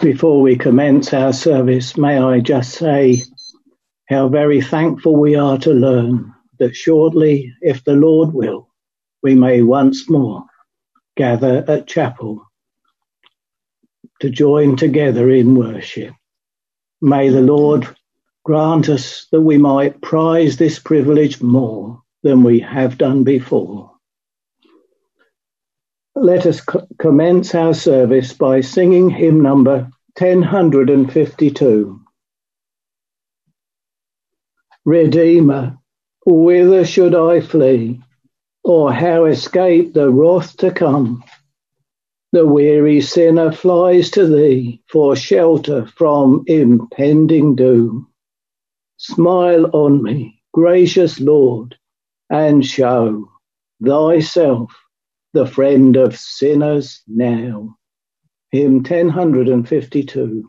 Before we commence our service, may I just say how very thankful we are to learn that shortly, if the Lord will, we may once more gather at chapel to join together in worship. May the Lord grant us that we might prize this privilege more than we have done before. Let us commence our service by singing hymn number 1052. Redeemer, whither should I flee, or how escape the wrath to come? The weary sinner flies to thee for shelter from impending doom. Smile on me, gracious Lord, and show thyself the friend of sinners now. Hymn 1052.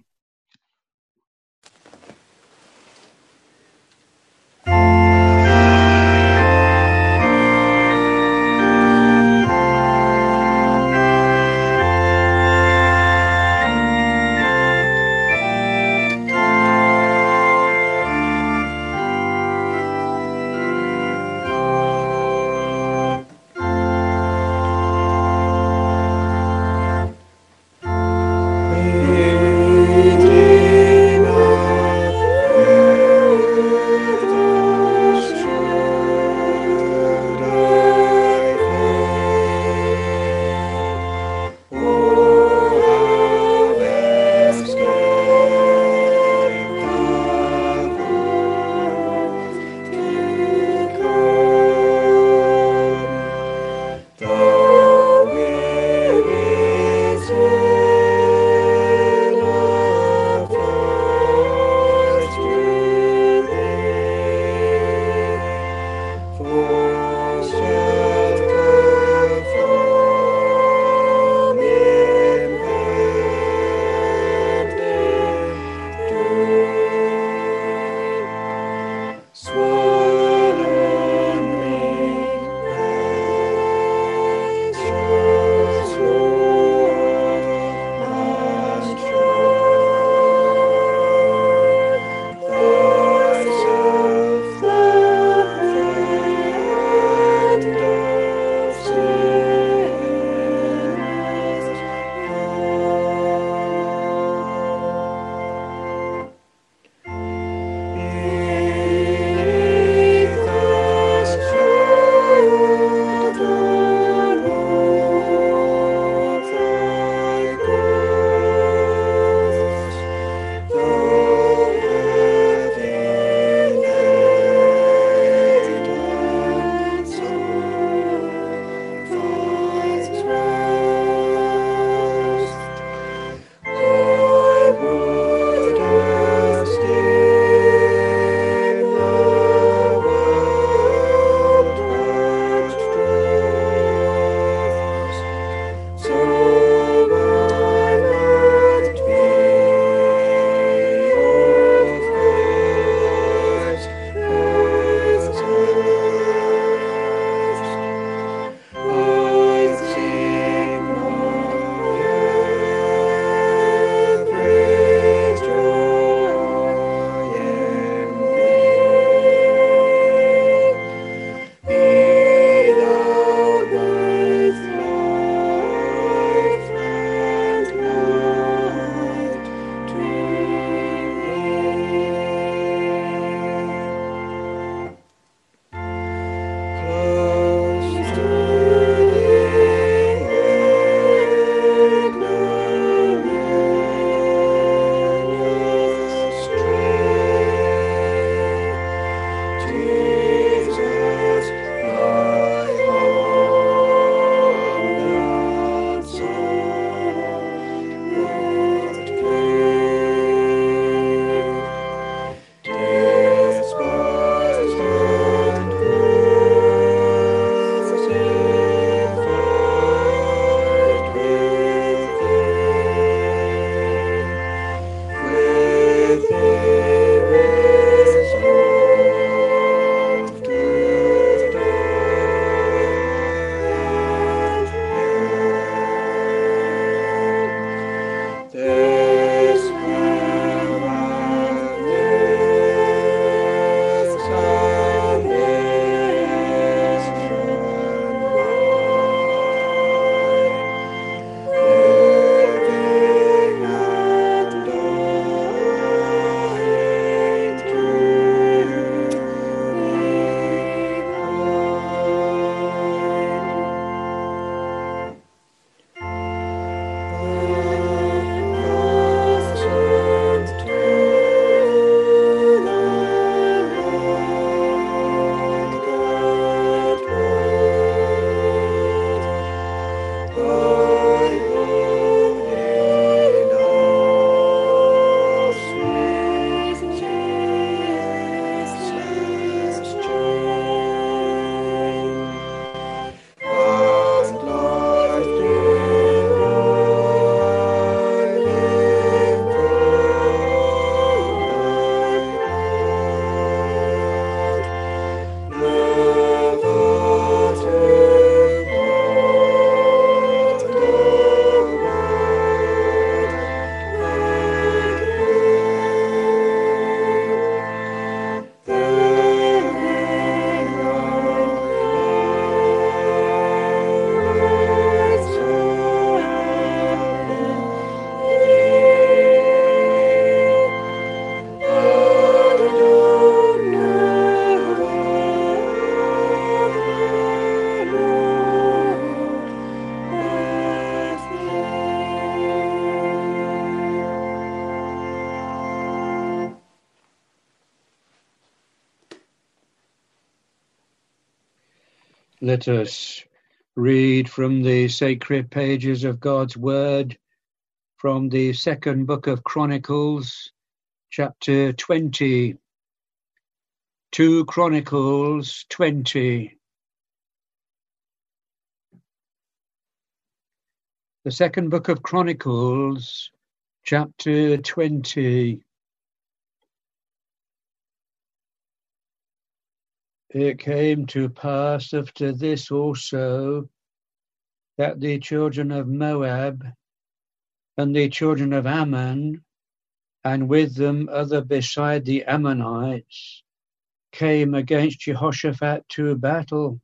Let us read from the sacred pages of God's Word from the second book of Chronicles, chapter 20. 2 Chronicles 20. The second book of Chronicles, chapter 20. It came to pass after this also that the children of Moab and the children of Ammon, and with them other beside the Ammonites, came against Jehoshaphat to battle.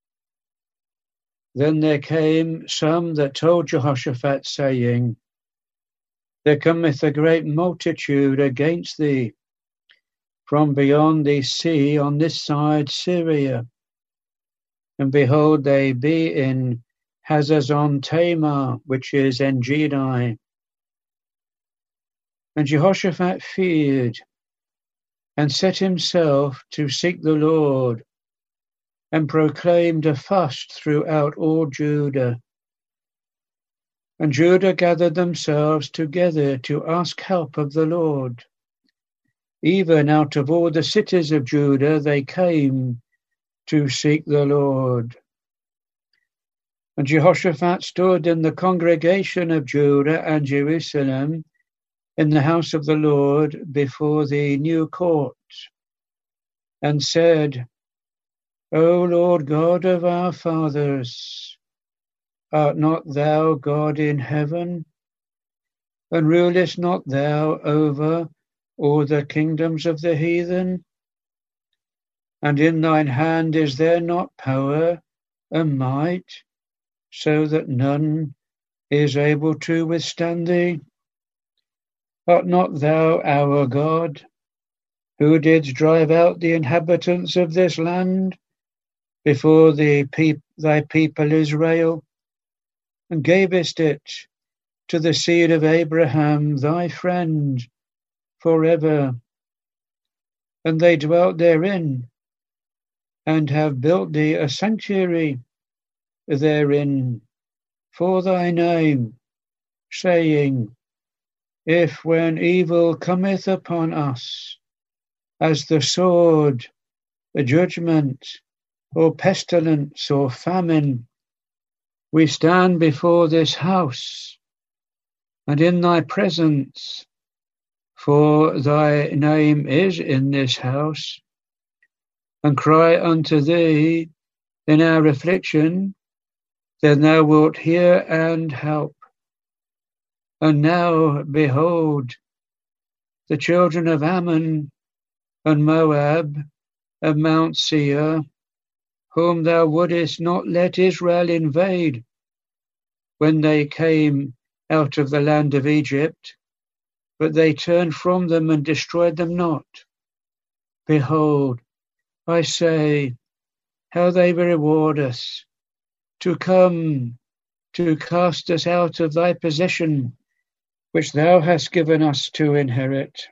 Then there came some that told Jehoshaphat, saying, There cometh a great multitude against thee from beyond the sea on this side Syria. And behold, they be in Hazazon Tamar, which is En-gedi. And Jehoshaphat feared, and set himself to seek the Lord, and proclaimed a fast throughout all Judah. And Judah gathered themselves together to ask help of the Lord. Even out of all the cities of Judah they came to seek the Lord. And Jehoshaphat stood in the congregation of Judah and Jerusalem in the house of the Lord before the new court, and said, O Lord God of our fathers, art not thou God in heaven? And rulest not thou over all the kingdoms of the heathen? And in thine hand is there not power and might, so that none is able to withstand thee? Art not thou our God, who didst drive out the inhabitants of this land before thy people Israel, and gavest it to the seed of Abraham thy friend forever? And they dwelt therein, and have built thee a sanctuary therein for thy name, saying, If when evil cometh upon us, as the sword, a judgment, or pestilence, or famine, we stand before this house, and in thy presence, for thy name is in this house, and cry unto thee in our affliction, then thou wilt hear and help. And now, behold, the children of Ammon and Moab of Mount Seir, whom thou wouldest not let Israel invade when they came out of the land of Egypt, but they turned from them and destroyed them not. Behold, I say, how they reward us, to come, to cast us out of thy possession, which thou hast given us to inherit.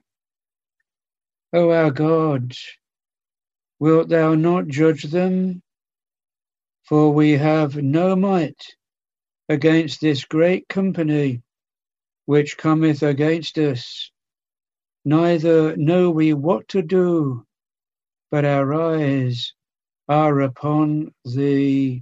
O our God, wilt thou not judge them? For we have no might against this great company which cometh against us, neither know we what to do, but our eyes are upon thee.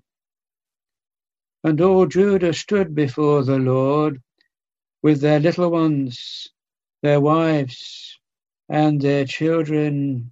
And all Judah stood before the Lord with their little ones, their wives, and their children.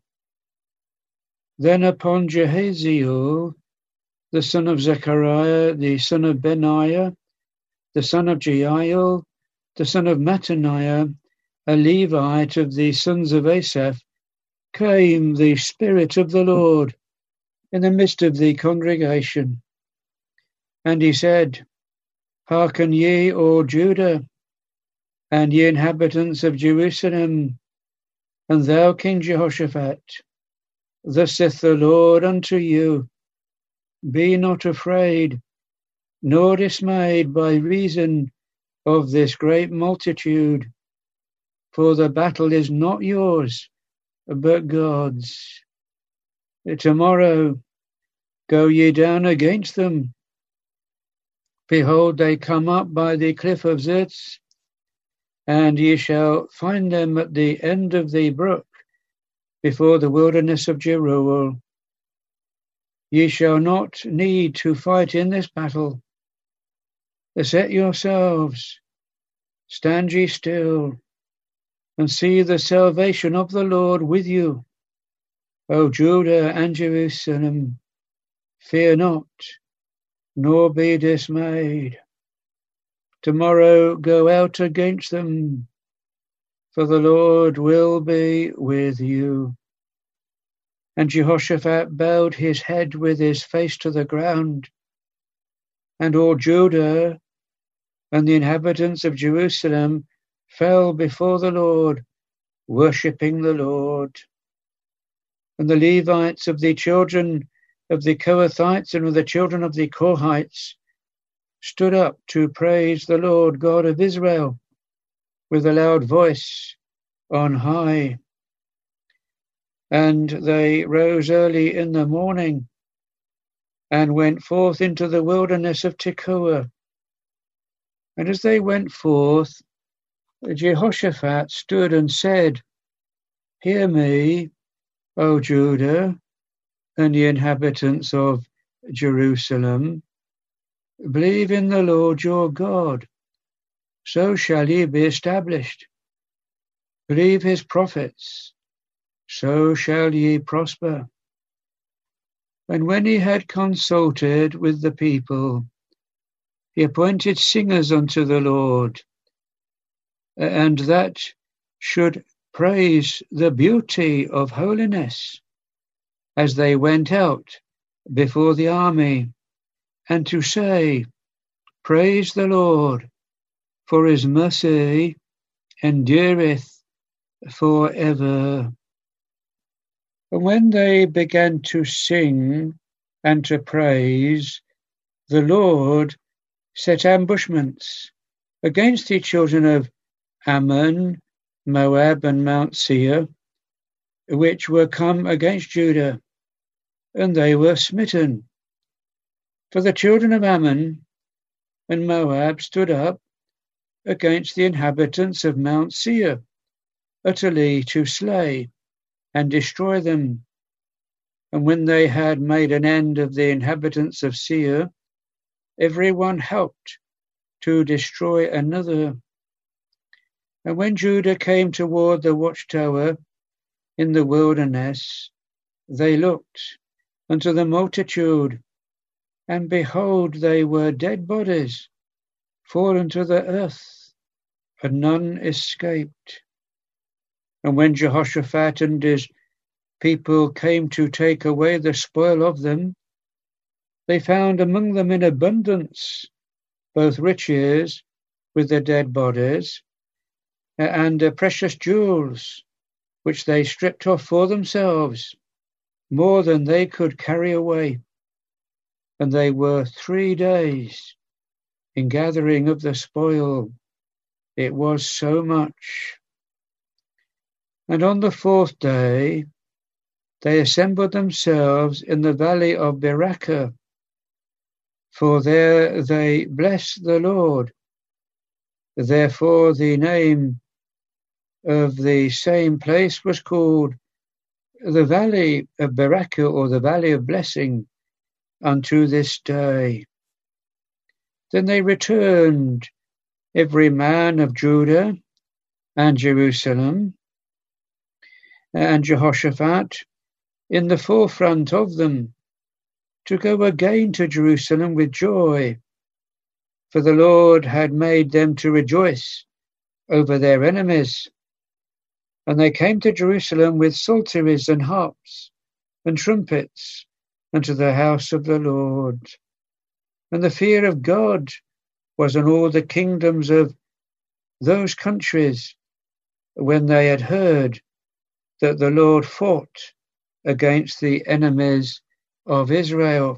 Then upon Jehaziel, the son of Zechariah, the son of Benaiah, the son of Jeiel, the son of Mattaniah, a Levite of the sons of Asaph, came the Spirit of the Lord in the midst of the congregation. And he said, Hearken ye, all Judah, and ye inhabitants of Jerusalem, and thou, King Jehoshaphat, thus saith the Lord unto you, Be not afraid, nor dismayed by reason of this great multitude, for the battle is not yours, but God's. Tomorrow Go ye down against them. Behold, they come up by the cliff of Ziz, and ye shall find them at the end of the brook, before the wilderness of Jeruel. Ye shall not need to fight in this battle. Set yourselves, stand ye still, and see the salvation of the Lord with you. O Judah and Jerusalem, fear not, nor be dismayed. Tomorrow go out against them, for the Lord will be with you. And Jehoshaphat bowed his head with his face to the ground, and all Judah and the inhabitants of Jerusalem fell before the Lord, worshipping the Lord. And the Levites of the children of the Kohathites and of the children of the Korhites stood up to praise the Lord God of Israel with a loud voice on high. And they rose early in the morning and went forth into the wilderness of Tekoa. And as they went forth, Jehoshaphat stood and said, Hear me, O Judah, and the inhabitants of Jerusalem. Believe in the Lord your God, so shall ye be established. Believe his prophets, so shall ye prosper. And when he had consulted with the people, he appointed singers unto the Lord, and that should praise the beauty of holiness, as they went out before the army, and to say, Praise the Lord, for his mercy endureth forever. And when they began to sing and to praise, the Lord set ambushments against the children of Ammon, Moab, and Mount Seir, which were come against Judah, and they were smitten. For the children of Ammon and Moab stood up against the inhabitants of Mount Seir, utterly to slay and destroy them. And when they had made an end of the inhabitants of Seir, every one helped to destroy another. And when Judah came toward the watchtower in the wilderness, they looked unto the multitude, and behold, they were dead bodies, fallen to the earth, and none escaped. And when Jehoshaphat and his people came to take away the spoil of them, they found among them in abundance both riches with the dead bodies, and precious jewels, which they stripped off for themselves, more than they could carry away. And they were 3 days in gathering of the spoil. It was so much. And on the 4th day, they assembled themselves in the valley of Berakah, for there they blessed the Lord. Therefore the name of the same place was called the Valley of Berakah, or the Valley of Blessing, unto this day. Then they returned, every man of Judah and Jerusalem, and Jehoshaphat in the forefront of them, to go again to Jerusalem with joy, for the Lord had made them to rejoice over their enemies. And they came to Jerusalem with psalteries and harps and trumpets unto the house of the Lord. And the fear of God was on all the kingdoms of those countries, when they had heard that the Lord fought against the enemies of Israel.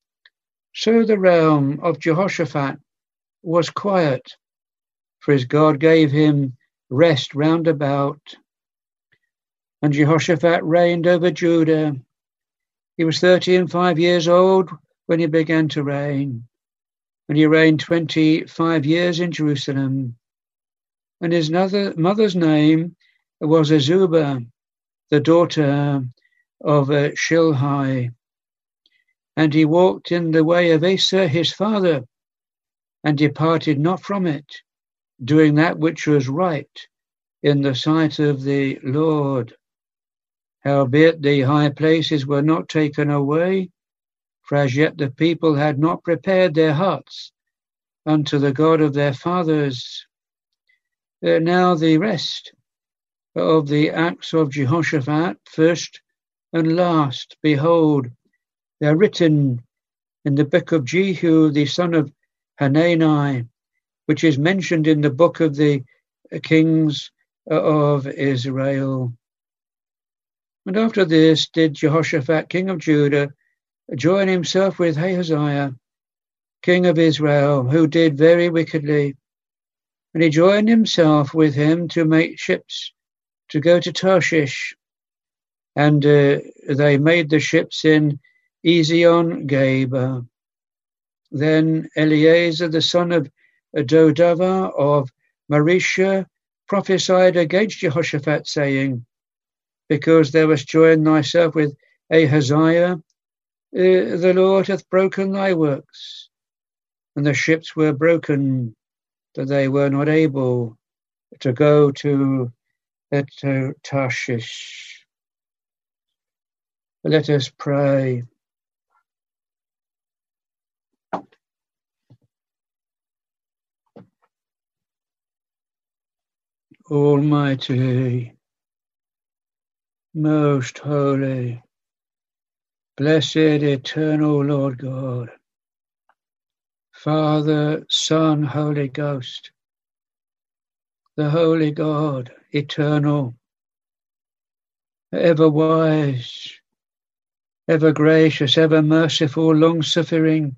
So the realm of Jehoshaphat was quiet, for his God gave him rest round about. And Jehoshaphat reigned over Judah He was 35 years old when he began to reign, and he reigned 25 years in Jerusalem. And his mother's name was Azubah, the daughter of Shilhi. And he walked in the way of Asa his father, and departed not from it, doing that which was right in the sight of the Lord. Howbeit the high places were not taken away, for as yet the people had not prepared their hearts unto the God of their fathers. Now the rest of the acts of Jehoshaphat, first and last, behold, they are written in the book of Jehu, the son of Hanani, which is mentioned in the book of the kings of Israel. And after this did Jehoshaphat, king of Judah, join himself with Ahaziah, king of Israel, who did very wickedly. And he joined himself with him to make ships to go to Tarshish. And they made the ships in Ezion-Geber. Then Eleazar, the son of Dodava of Marisha, prophesied against Jehoshaphat, saying, because thou hast joined thyself with Ahaziah, the Lord hath broken thy works. And the ships were broken, that they were not able to go to Tarshish. Let us pray. Almighty, most holy, blessed, eternal Lord God, Father, Son, Holy Ghost, the Holy God, eternal, ever wise, ever gracious, ever merciful, long-suffering,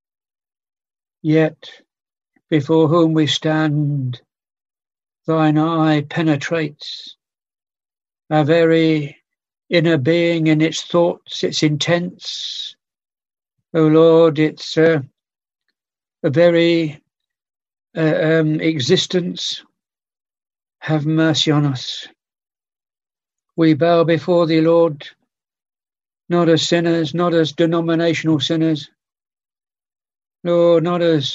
yet before whom we stand, thine eye penetrates our very inner being in its thoughts, its intents. O Lord, it's a very existence. Have mercy on us. We bow before thee, Lord, not as sinners, not as denominational sinners, Lord, not as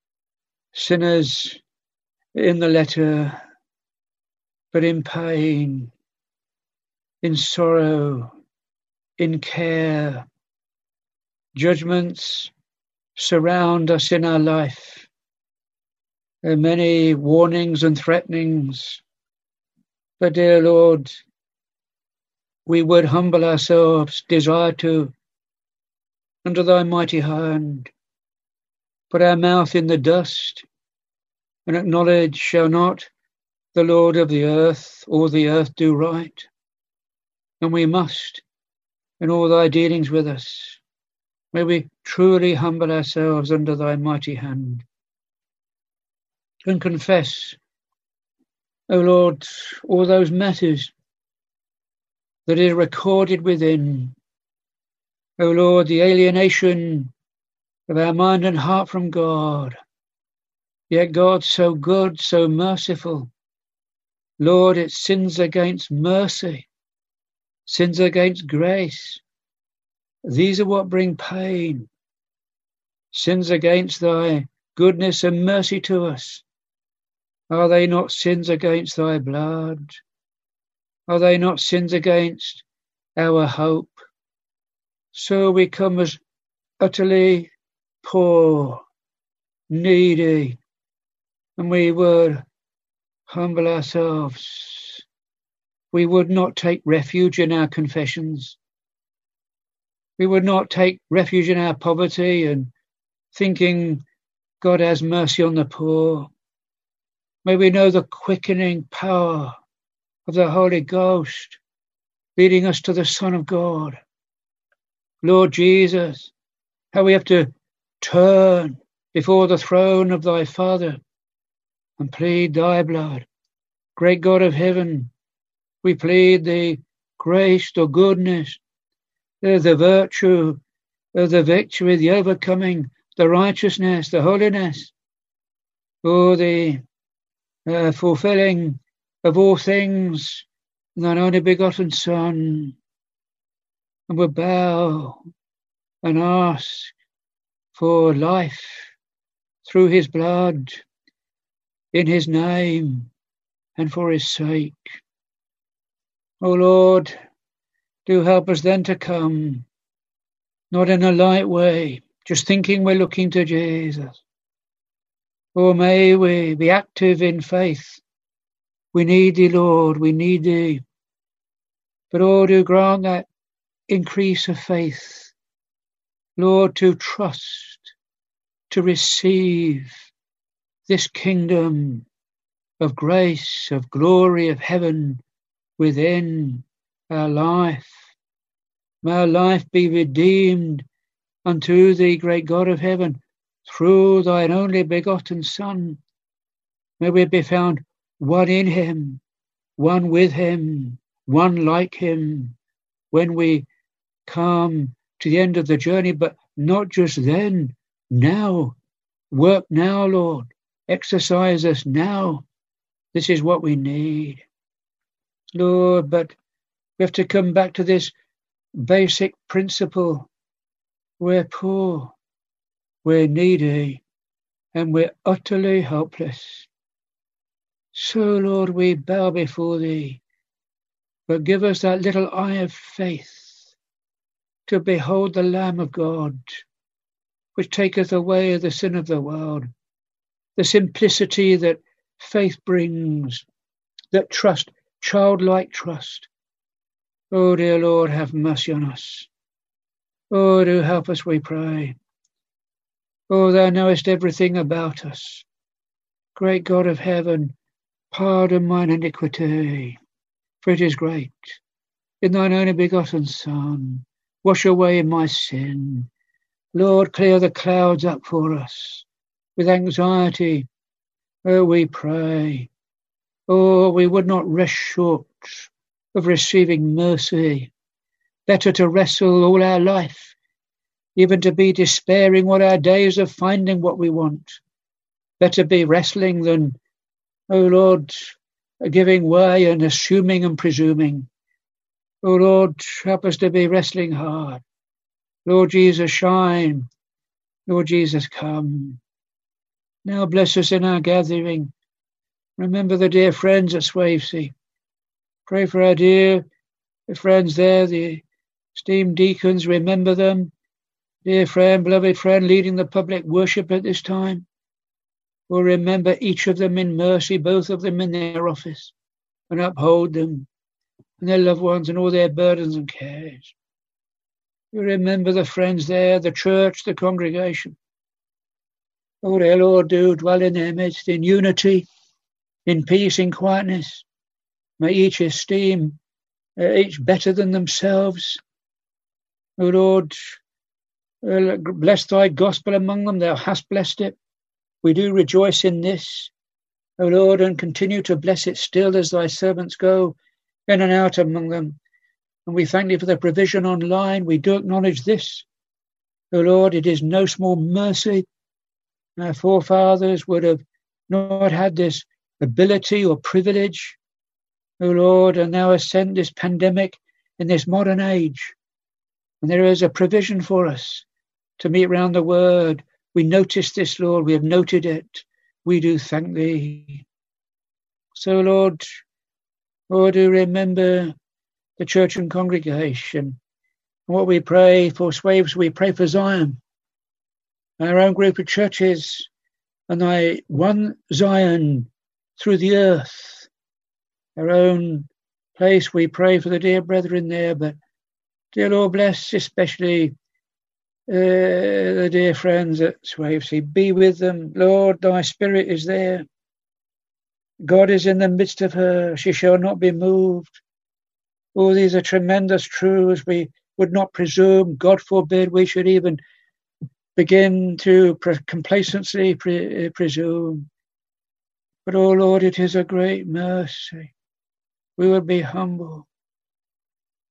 sinners in the letter, but in pain, in sorrow, in care. Judgments surround us in our life. There are many warnings and threatenings. But dear Lord, we would humble ourselves, desire to, under thy mighty hand, put our mouth in the dust, and acknowledge, shall not the Lord of the earth or the earth do right? And we must, in all thy dealings with us. May we truly humble ourselves under thy mighty hand and confess, O Lord, all those matters that is recorded within. O Lord, the alienation of our mind and heart from God. Yet God so good, so merciful. Lord, it sins against mercy, sins against grace. These are what bring pain. Sins against thy goodness and mercy to us. Are they not sins against thy blood? Are they not sins against our hope? So we come as utterly poor, needy, and we would humble ourselves. We would not take refuge in our confessions. We would not take refuge in our poverty and thinking God has mercy on the poor. May we know the quickening power of the Holy Ghost leading us to the Son of God. Lord Jesus, how we have to turn before the throne of thy Father and plead thy blood. Great God of heaven, we plead the grace, the goodness, the virtue, the victory, the overcoming, the righteousness, the holiness, the fulfilling of all things, thine only begotten Son. And we bow and ask for life through his blood, in his name, and for his sake. O Lord, do help us then to come, not in a light way, just thinking we're looking to Jesus. Or may we be active in faith. We need thee, Lord, we need thee. But oh, do grant that increase of faith, Lord, to trust, to receive this kingdom of grace, of glory, of heaven within our life. May our life be redeemed unto thee, great God of heaven, through thine only begotten Son. May we be found one in him, one with him, one like him, when we come to the end of the journey, but not just then, now. Work now, Lord. Exercise us now. This is what we need. Lord, but we have to come back to this basic principle. We're poor, we're needy, and we're utterly helpless. So, Lord, we bow before thee, but give us that little eye of faith to behold the Lamb of God, which taketh away the sin of the world, the simplicity that faith brings, that trust, childlike trust. Oh, dear Lord, have mercy on us. Oh, do help us, we pray. Oh, thou knowest everything about us. Great God of heaven, pardon mine iniquity, for it is great. In thine only begotten Son, wash away my sin. Lord, clear the clouds up for us with anxiety. Oh, we pray. Oh, we would not rest short of receiving mercy. Better to wrestle all our life, even to be despairing what our days of finding what we want. Better be wrestling than, oh Lord, giving way and assuming and presuming. Oh Lord, help us to be wrestling hard. Lord Jesus, shine. Lord Jesus, come. Now bless us in our gathering. Remember the dear friends at Swavesey. Pray for our dear friends there, the esteemed deacons. Remember them. Dear friend, beloved friend, leading the public worship at this time. We'll remember each of them in mercy, both of them in their office, and uphold them and their loved ones and all their burdens and cares. We remember the friends there, the church, the congregation. Oh, dear Lord, do dwell in their midst in unity, in peace, in quietness. May each esteem each better than themselves. O Lord, bless thy gospel among them. Thou hast blessed it. We do rejoice in this, O Lord, and continue to bless it still as thy servants go in and out among them. And we thank thee for the provision online. We do acknowledge this. O Lord, it is no small mercy. Our forefathers would have not had this ability or privilege, O Lord, and thou hast sent this pandemic in this modern age. And there is a provision for us to meet round the word. We notice this, Lord. We have noted it. We do thank thee. So, Lord, do remember the church and congregation. And what we pray for Swaves, we pray for Zion, our own group of churches, and thy one Zion through the earth, our own place. We pray for the dear brethren there, but dear Lord, bless especially the dear friends at Swavesey. Be with them. Lord, thy spirit is there. God is in the midst of her. She shall not be moved. Oh, these are tremendous truths. We would not presume. God forbid we should even begin to complacency presume. But, oh Lord, it is a great mercy. We would be humble.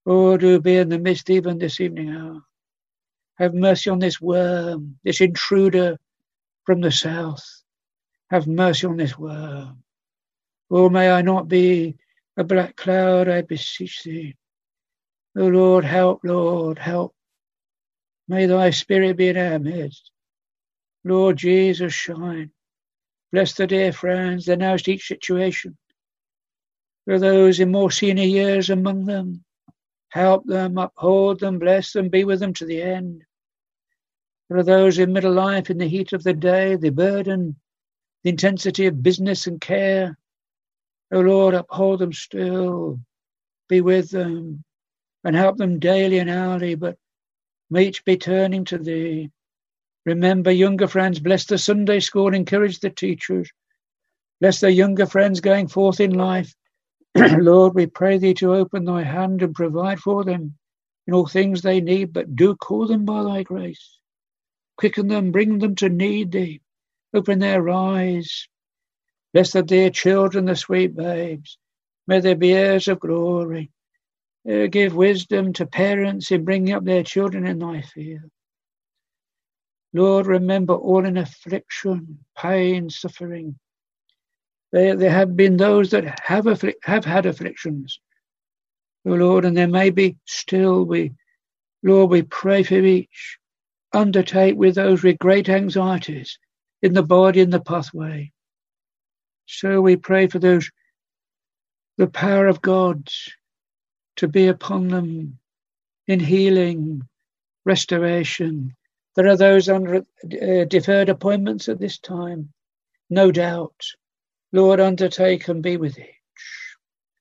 Oh, do be in the midst even this evening hour. Have mercy on this worm, this intruder from the south. Have mercy on this worm. Oh, may I not be a black cloud, I beseech thee. Oh, Lord, help, Lord, help. May thy spirit be in our midst. Lord Jesus, shine. Bless the dear friends, they know each situation. For those in more senior years among them, help them, uphold them, bless them, be with them to the end. For those in middle life, in the heat of the day, the burden, the intensity of business and care, O Lord, uphold them still, be with them, and help them daily and hourly, but may each be turning to thee. Remember younger friends, bless the Sunday school, encourage the teachers. Bless the younger friends going forth in life. Lord, we pray thee to open thy hand and provide for them in all things they need, but do call them by thy grace. Quicken them, bring them to need thee. Open their eyes. Bless the dear children, the sweet babes. May they be heirs of glory. Give wisdom to parents in bringing up their children in thy fear. Lord, remember all in affliction, pain, suffering. There have been those that have had afflictions. Oh Lord, and there may be still. Lord, we pray for each. Undertake with those with great anxieties in the body and the pathway. So we pray for those, the power of God to be upon them in healing, restoration. There are those under deferred appointments at this time, no doubt. Lord, undertake and be with each.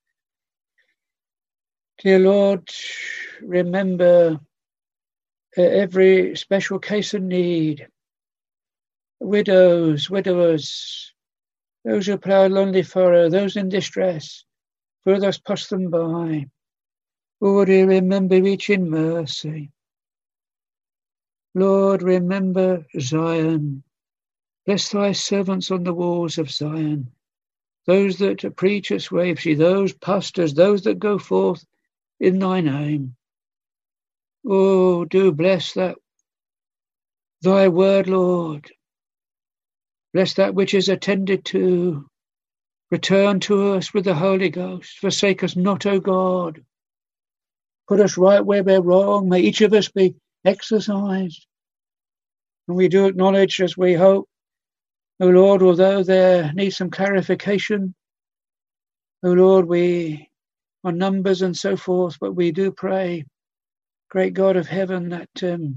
Dear Lord, remember every special case of need. Widows, widowers, those who plough a lonely furrow, those in distress, for thus pass them by. Lord, remember each in mercy. Lord, remember Zion. Bless thy servants on the walls of Zion, those that preach at Swavesey, those pastors, those that go forth in thy name. Oh, do bless that thy word, Lord. Bless that which is attended to. Return to us with the Holy Ghost. Forsake us not, O God. Put us right where we're wrong. May each of us be exercised. And we do acknowledge, as we hope, O Lord, although there needs some clarification, O Lord, we are numbers and so forth, but we do pray, great God of heaven, that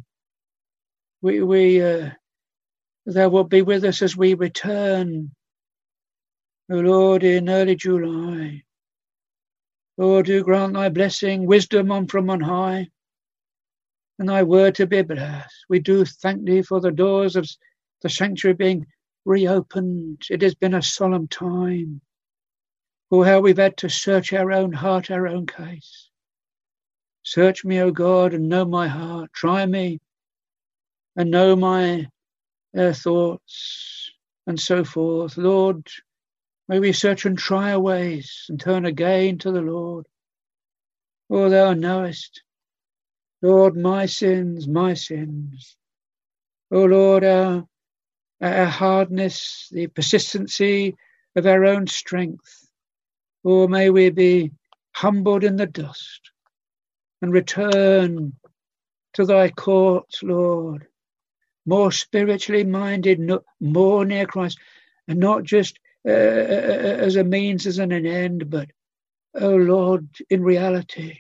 thou wilt be with us as we return, O Lord, in early July. Lord, do grant thy blessing, wisdom from on high, and thy word to be blessed. We do thank thee for the doors of the sanctuary being reopened. It has been a solemn time. Oh, how we've had to search our own heart, our own case. Search me, O God, and know my heart. Try me and know my thoughts and so forth. Lord, may we search and try our ways and turn again to the Lord. Oh, thou knowest, Lord, my sins, my sins. Oh, Lord, our hardness, the persistency of our own strength. Oh, may we be humbled in the dust and return to thy courts, Lord, more spiritually minded, more near Christ, and not just as a means, as an end, but, oh Lord, in reality.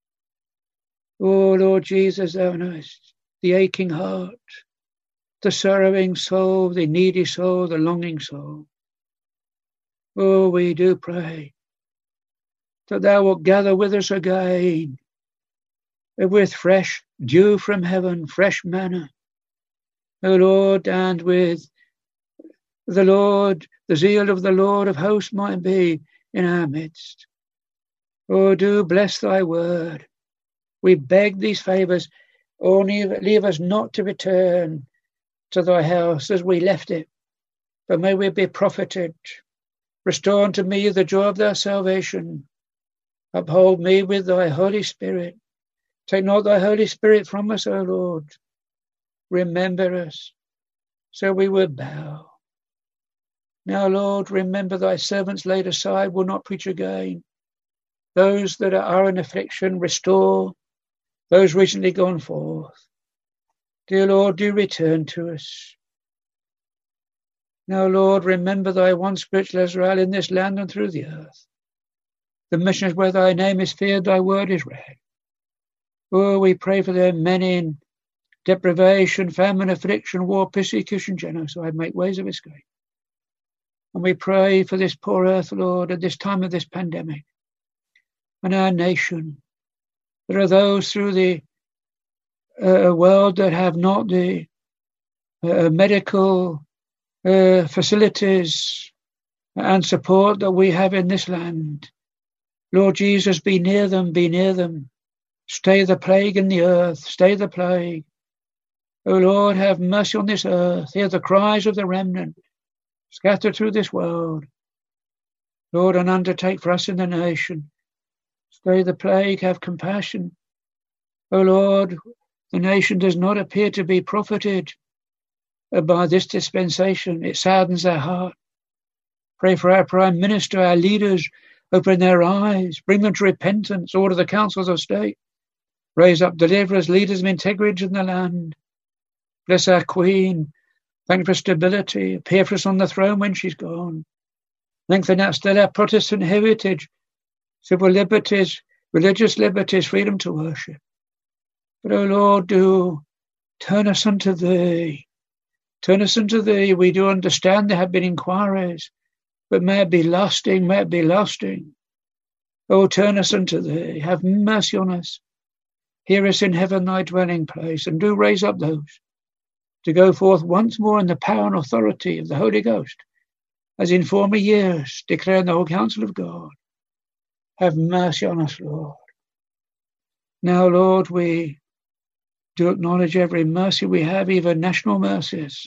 Oh Lord Jesus, thou knowest the aching heart, the sorrowing soul, the needy soul, the longing soul. Oh, we do pray that thou wilt gather with us again with fresh dew from heaven, fresh manna, O Lord, and with the Lord, the zeal of the Lord of hosts might be in our midst. Oh, do bless thy word. We beg these favours. Only leave us not to return to thy house as we left it, but may we be profited. Restore unto me the joy of thy salvation. Uphold me with thy Holy Spirit. Take not thy Holy Spirit from us, O Lord. Remember us, so we will bow. Now, Lord, remember thy servants laid aside will not preach again. Those that are in affliction, restore. Those recently gone forth. Dear Lord, do return to us. Now, Lord, remember thy one spiritual Israel in this land and through the earth. The missions where thy name is feared, thy word is read. Oh, we pray for them, men in deprivation, famine, affliction, war, persecution, genocide, make ways of escape. And we pray for this poor earth, Lord, at this time of this pandemic, and our nation. There are those through the world that have not the medical facilities and support that we have in this land. Lord Jesus, be near them, be near them. Stay the plague in the earth, stay the plague. O Lord, have mercy on this earth. Hear the cries of the remnant scattered through this world. Lord, and undertake for us in the nation. Stay the plague, have compassion. O Lord, the nation does not appear to be profited by this dispensation. It saddens our heart. Pray for our Prime Minister, our leaders. Open their eyes, bring them to repentance, order the councils of state. Raise up deliverers, leaders of integrity in the land. Bless our Queen. Thank for stability. Appear for us on the throne when she's gone. Lengthen out still our Protestant heritage, civil liberties, religious liberties, freedom to worship. But, O Lord, do turn us unto thee. Turn us unto thee. We do understand there have been inquiries, but may it be lasting, may it be lasting. O turn us unto thee. Have mercy on us. Hear us in heaven, thy dwelling place, and do raise up those to go forth once more in the power and authority of the Holy Ghost, as in former years, declaring the whole counsel of God. Have mercy on us, Lord. Now, Lord, we do acknowledge every mercy we have, even national mercies.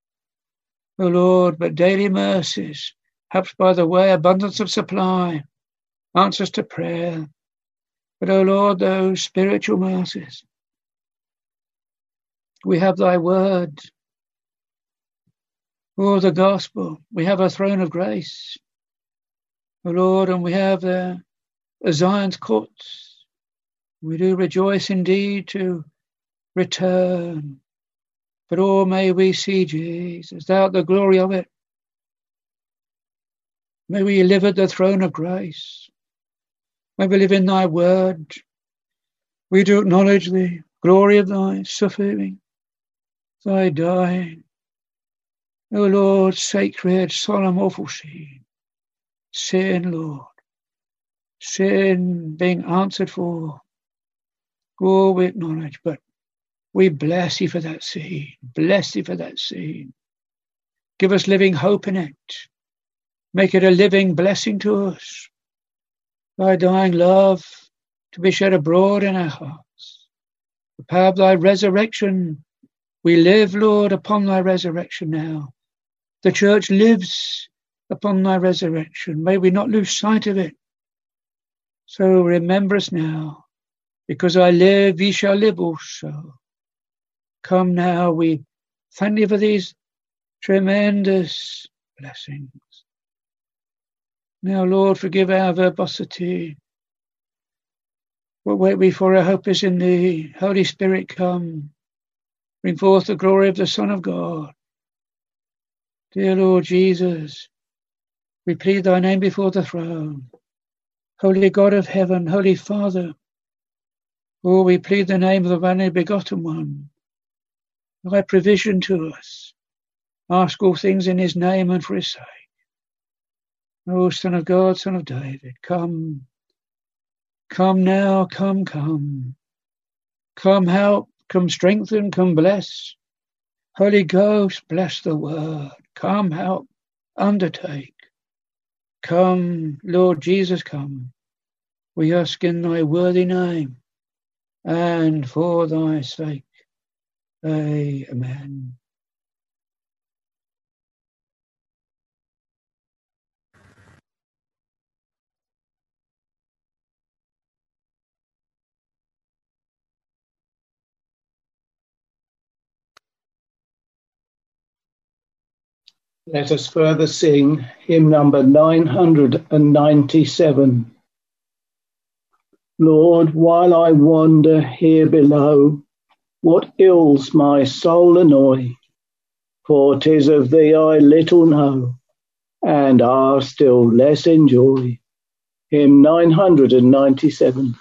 O Lord, but daily mercies, helped by the way, abundance of supply, answers to prayer. But, O Lord, those spiritual mercies. We have thy word. Oh, the gospel. We have a throne of grace. O Lord, and we have Zion's courts. We do rejoice indeed to return. But oh, may we see Jesus, thou art the glory of it. May we live at the throne of grace. May we live in thy word. We do acknowledge the glory of thy suffering, thy dying. O Lord, sacred, solemn, awful scene. Sin, Lord. Sin being answered for. Oh, we acknowledge, but we bless thee for that scene. Bless thee for that scene. Give us living hope in it. Make it a living blessing to us. Thy dying love to be shed abroad in our hearts. The power of thy resurrection. We live, Lord, upon thy resurrection now. The church lives upon thy resurrection. May we not lose sight of it. So remember us now. Because I live, ye shall live also. Come now, we thank thee for these tremendous blessings. Now, Lord, forgive our verbosity. What wait we for? Our hope is in thee. Holy Spirit, come. Bring forth the glory of the Son of God. Dear Lord Jesus, we plead thy name before the throne. Holy God of heaven, Holy Father, oh, we plead the name of the only begotten one. Thy provision to us. Ask all things in his name and for his sake. O Son of God, Son of David, come. Come now, come, come. Come help, come strengthen, come bless. Holy Ghost, bless the word. Come help, undertake. Come, Lord Jesus, come. We ask in thy worthy name and for thy sake. Amen. Let us further sing hymn number 997. Lord, while I wander here below, what ills my soul annoy, for 'tis of thee I little know, and still less enjoy. Hymn 997.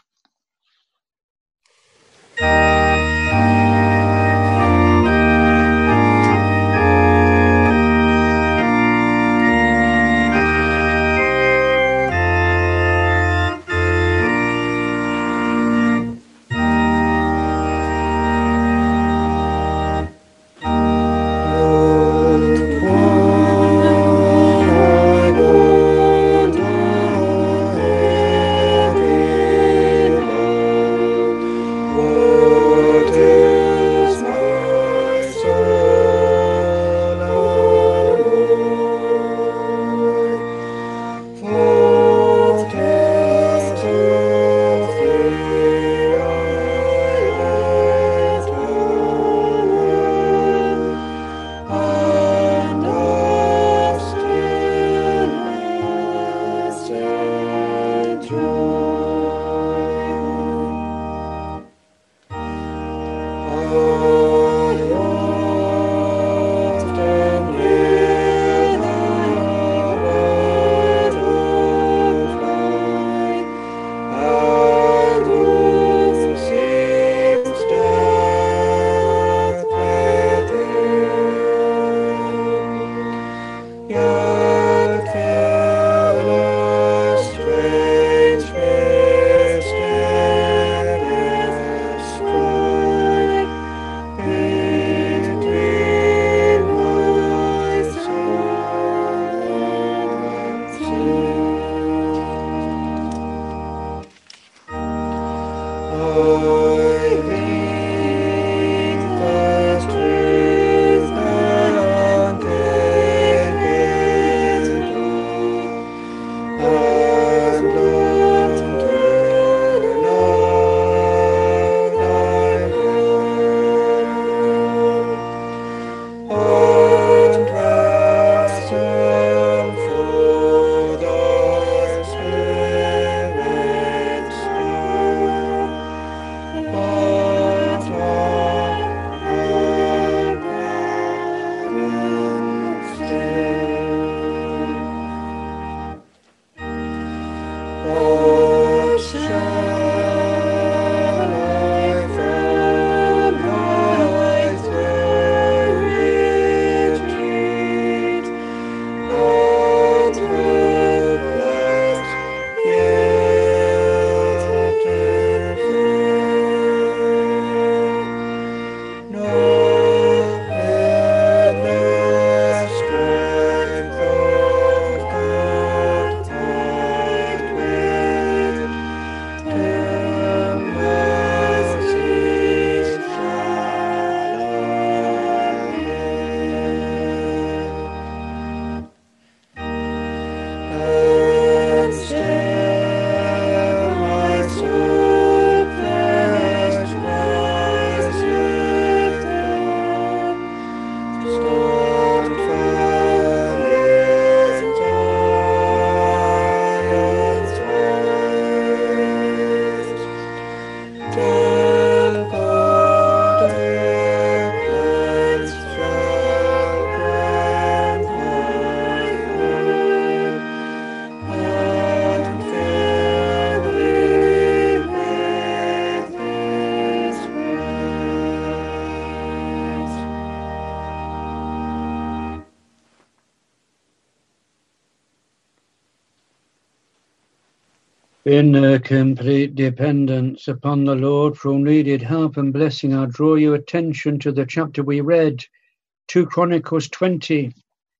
In complete dependence upon the Lord for all needed help and blessing, I draw your attention to the chapter we read, 2 Chronicles 20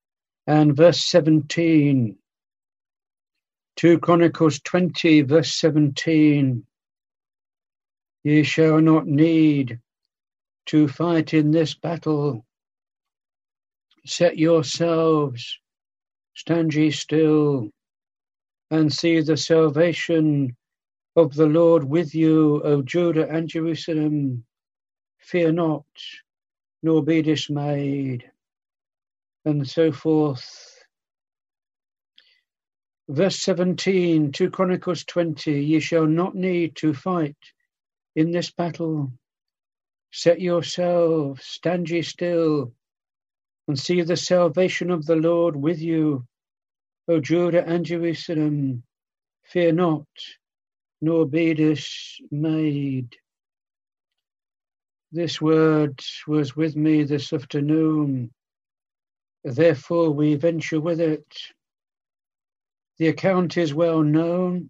and verse 17. 2 Chronicles 20, verse 17. Ye shall not need to fight in this battle. Set yourselves, stand ye still, and see the salvation of the Lord with you, O Judah and Jerusalem. Fear not, nor be dismayed. and so forth. Verse 17, 2 Chronicles 20, ye shall not need to fight in this battle. Set yourselves, stand ye still, and see the salvation of the Lord with you, O Judah and Jerusalem. Fear not, nor be dismayed. This word was with me this afternoon, therefore we venture with it. The account is well known.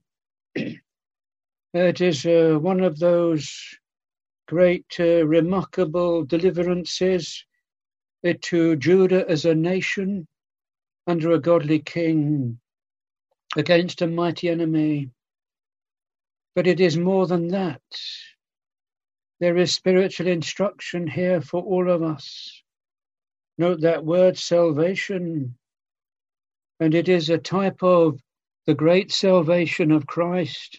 It is one of those great, remarkable deliverances to Judah as a nation under a godly king against a mighty enemy. But it is more than that. There is spiritual instruction here for all of us. Note that word salvation, and it is a type of the great salvation of Christ.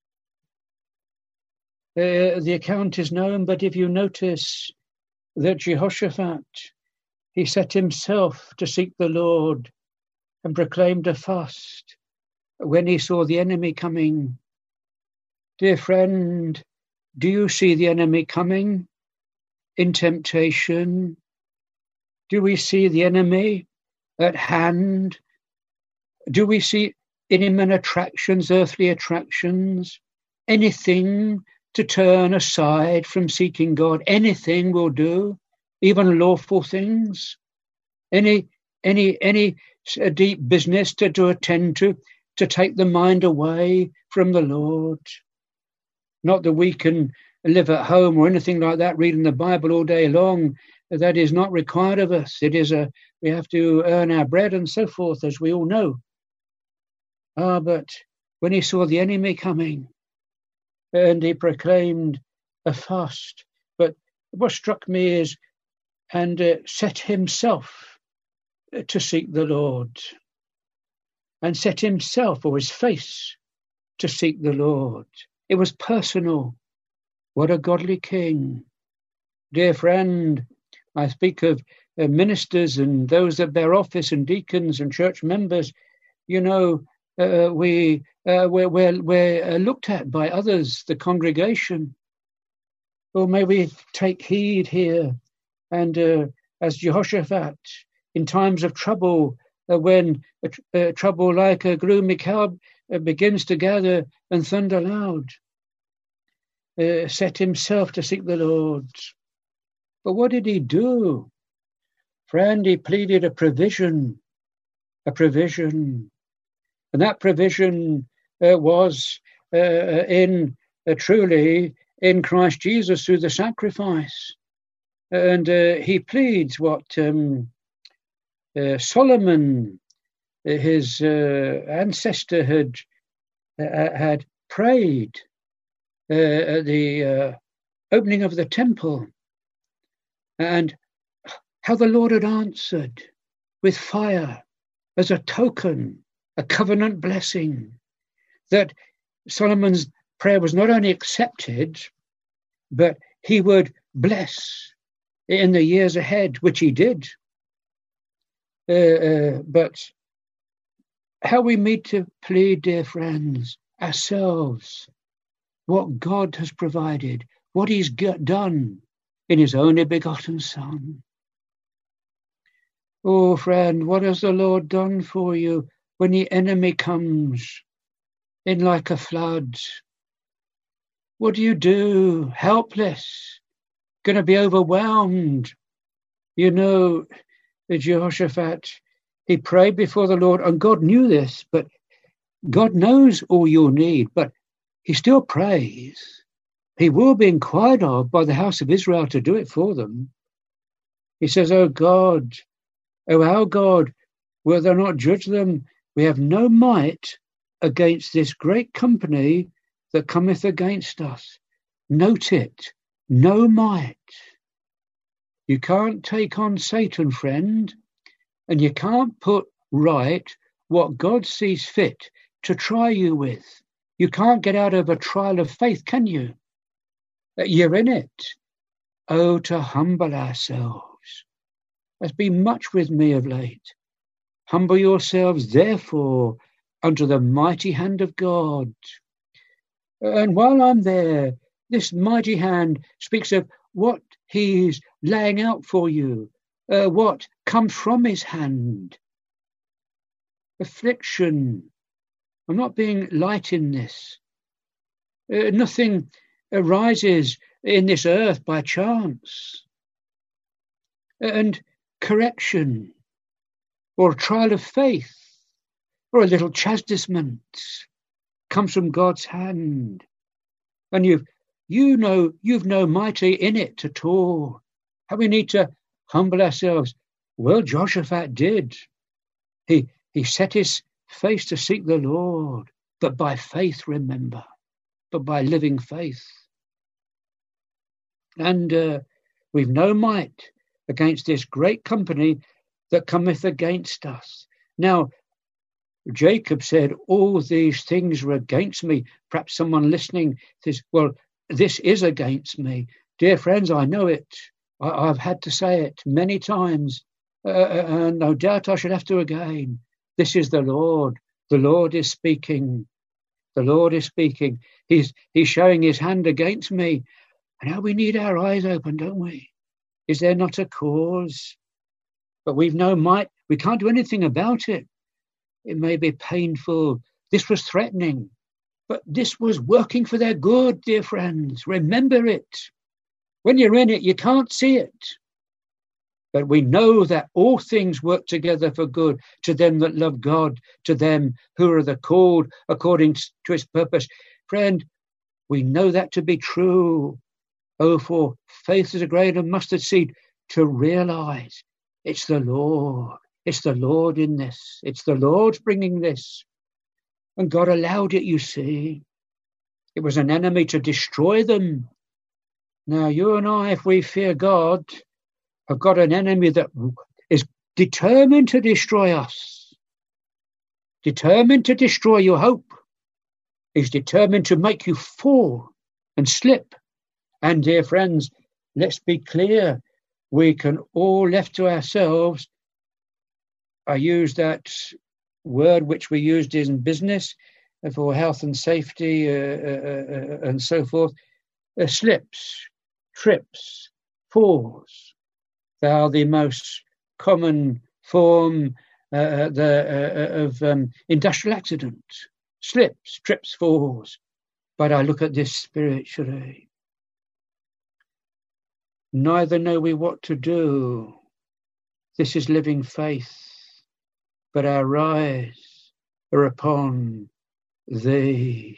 The account is known, but if you notice that Jehoshaphat, he set himself to seek the Lord and proclaimed a fast when he saw the enemy coming. Dear friend, do you see the enemy coming in temptation? Do we see the enemy at hand? Do we see in him an attractions, earthly attractions? Anything to turn aside from seeking God? Anything will do, even lawful things. Any deep business to attend to take the mind away from the Lord. Not that we can live at home or anything like that, reading the Bible all day long. That is not required of us. It is we have to earn our bread and so forth, as we all know. But when he saw the enemy coming, and he proclaimed a fast, but what struck me is, and set himself to seek the Lord, and set himself or his face to seek the Lord. It was personal. What a godly king. Dear friend, I speak of ministers and those that bear office and deacons and church members. You know, we're looked at by others, the congregation. Or may we take heed here, and as Jehoshaphat, in times of trouble, when trouble like a gloomy cloud begins to gather and thunder loud, set himself to seek the Lord. But what did he do? Friend, he pleaded a provision. And that provision was truly in Christ Jesus through the sacrifice. And he pleads what Solomon, his ancestor, had prayed at the opening of the temple, and how the Lord had answered with fire as a token, a covenant blessing, that Solomon's prayer was not only accepted, but he would bless in the years ahead, which he did. But how we need to plead, dear friends, ourselves, what God has provided, what he's done in his only begotten Son. Oh, friend, what has the Lord done for you when the enemy comes in like a flood? What do you do? Helpless, going to be overwhelmed. You know, Jehoshaphat, he prayed before the Lord, and God knew this, but God knows all your need, but he still prays. He will be inquired of by the house of Israel to do it for them. He says, oh God, oh our God, will thou not judge them? We have no might against this great company that cometh against us. Note it, no might. You can't take on Satan, friend, and you can't put right what God sees fit to try you with. You can't get out of a trial of faith, can you? You're in it. Oh, to humble ourselves has been much with me of late. Humble yourselves, therefore, under the mighty hand of God. And while I'm there, this mighty hand speaks of what he's laying out for you, what comes from his hand. Affliction. I'm not being light in this. Nothing arises in this earth by chance. And correction, or a trial of faith, or a little chastisement comes from God's hand. And you've no mighty in it at all. And we need to humble ourselves. Well, Jehoshaphat did. He set his face to seek the Lord, but by faith, remember, but by living faith. And we've no might against this great company that cometh against us. Now, Jacob said, all these things are against me. Perhaps someone listening says, well, this is against me. Dear friends, I know it. I've had to say it many times. And no doubt I should have to again. This is the Lord. The Lord is speaking. The Lord is speaking. He's showing his hand against me. And now we need our eyes open, don't we? Is there not a cause? But we've no might. We can't do anything about it. It may be painful. This was threatening. But this was working for their good, dear friends. Remember it. When you're in it, you can't see it. But we know that all things work together for good to them that love God, to them who are the called according to his purpose. Friend, we know that to be true. Oh, for faith is a grain of mustard seed to realize it's the Lord. It's the Lord in this. It's the Lord's bringing this. And God allowed it, you see. It was an enemy to destroy them. Now, you and I, if we fear God, have got an enemy that is determined to destroy us. Determined to destroy your hope. He's determined to make you fall and slip. And, dear friends, let's be clear. We can all, left to ourselves, I use that word which we used in business for health and safety and so forth, slips, trips, falls. They are the most common form of industrial accident. Slips, trips, falls. But I look at this spiritually. Neither know we what to do. This is living faith. But our eyes are upon thee.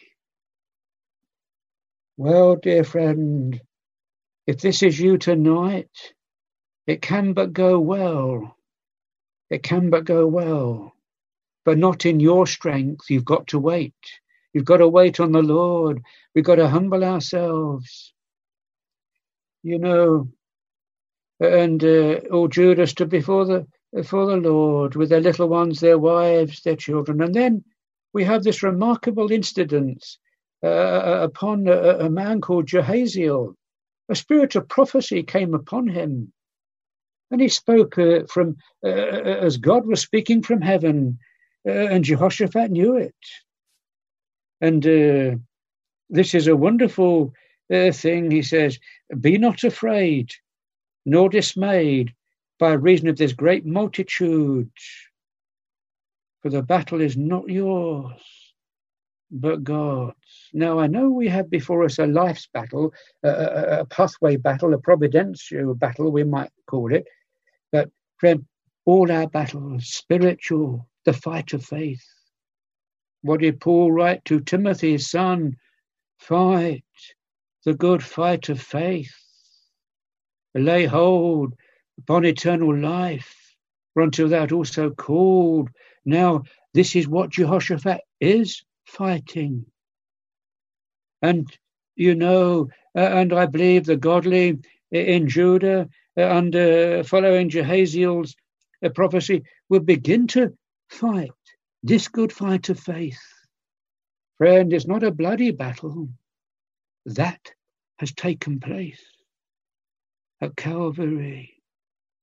Well, dear friend, if this is you tonight, it can but go well. It can but go well. But not in your strength. You've got to wait. You've got to wait on the Lord. We've got to humble ourselves. You know, and all Judah stood before the Lord with their little ones, their wives, their children. And then we have this remarkable incident upon a man called Jehaziel. A spirit of prophecy came upon him. And he spoke as God was speaking from heaven. And Jehoshaphat knew it. And this is a wonderful thing. He says, be not afraid, nor dismayed, by reason of this great multitude, for the battle is not yours, but God's. Now, I know we have before us a life's battle, a pathway battle, a providential battle, we might call it. But, friend, all our battles, spiritual, the fight of faith. What did Paul write to Timothy, his son? Fight the good fight of faith. Lay hold upon eternal life, for unto that also called. Now, this is what Jehoshaphat is fighting. And, you know, and I believe the godly in Judah, under following Jehaziel's prophecy, will begin to fight this good fight of faith. Friend, it's not a bloody battle. That has taken place at Calvary.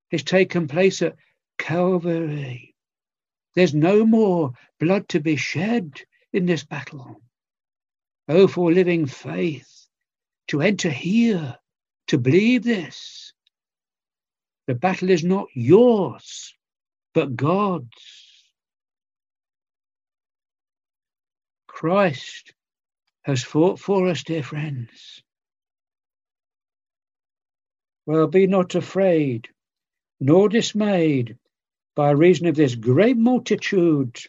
has taken place at Calvary. There's no more blood to be shed in this battle. Oh, for living faith to enter here, to believe this. The battle is not yours, but God's. Christ has fought for us, dear friends. Well, be not afraid, nor dismayed by reason of this great multitude.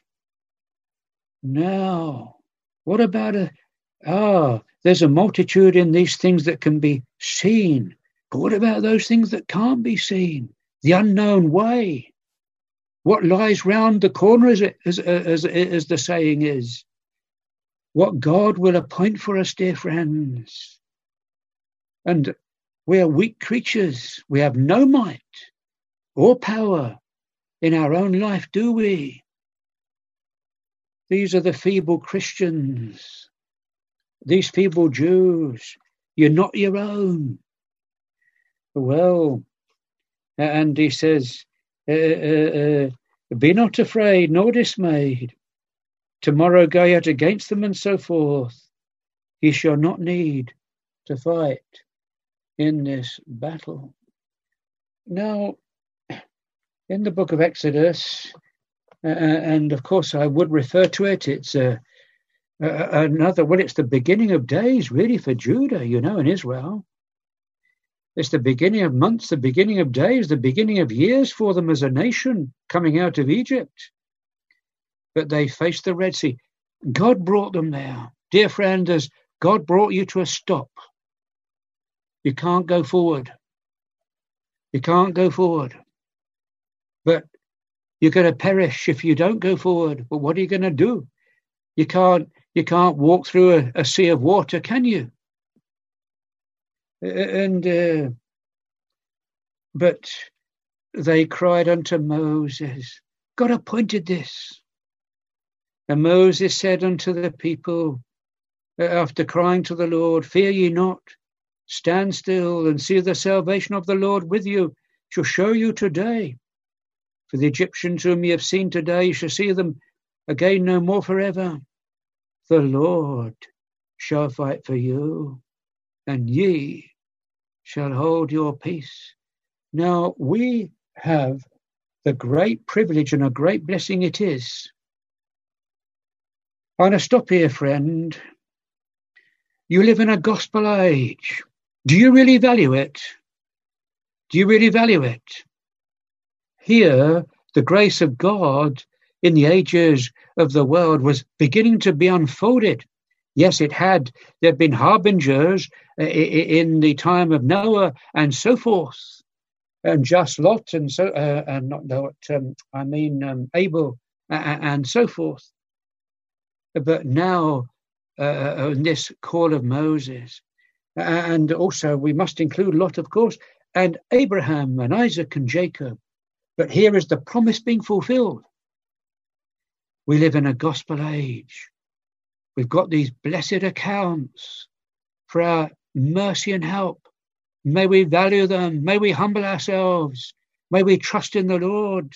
Now, what about there's a multitude in these things that can be seen. But what about those things that can't be seen? The unknown way. What lies round the corner, as the saying is. What God will appoint for us, dear friends. And we are weak creatures. We have no might or power in our own life, do we? These are the feeble Christians. These feeble Jews. You're not your own. Well, and he says, be not afraid nor dismayed. Tomorrow go out against them and so forth. Ye shall not need to fight in this battle. Now, in the book of Exodus, and of course I would refer to it, it's it's the beginning of days really for Judah, and Israel. It's the beginning of months, the beginning of days, the beginning of years for them as a nation coming out of Egypt. But they faced the Red Sea. God brought them there. Dear friend, as God brought you to a stop, you can't go forward. You can't go forward. But you're going to perish if you don't go forward. But what are you going to do? You can't walk through a sea of water, can you? But they cried unto Moses. God appointed this. And Moses said unto the people, after crying to the Lord, fear ye not, stand still and see the salvation of the Lord with you, shall show you today. For the Egyptians whom ye have seen today, you shall see them again no more forever. The Lord shall fight for you, and ye shall hold your peace. Now we have the great privilege and a great blessing it is. I'm going to stop here, friend. You live in a gospel age. Do you really value it? Do you really value it? Here, the grace of God in the ages of the world was beginning to be unfolded. Yes, it had. There have been harbingers in the time of Noah and so forth, and just Lot and so, and not Noah. Abel and so forth. But now, in this call of Moses, and also we must include Lot, of course, and Abraham and Isaac and Jacob. But here is the promise being fulfilled. We live in a gospel age. We've got these blessed accounts for our mercy and help. May we value them. May we humble ourselves. May we trust in the Lord.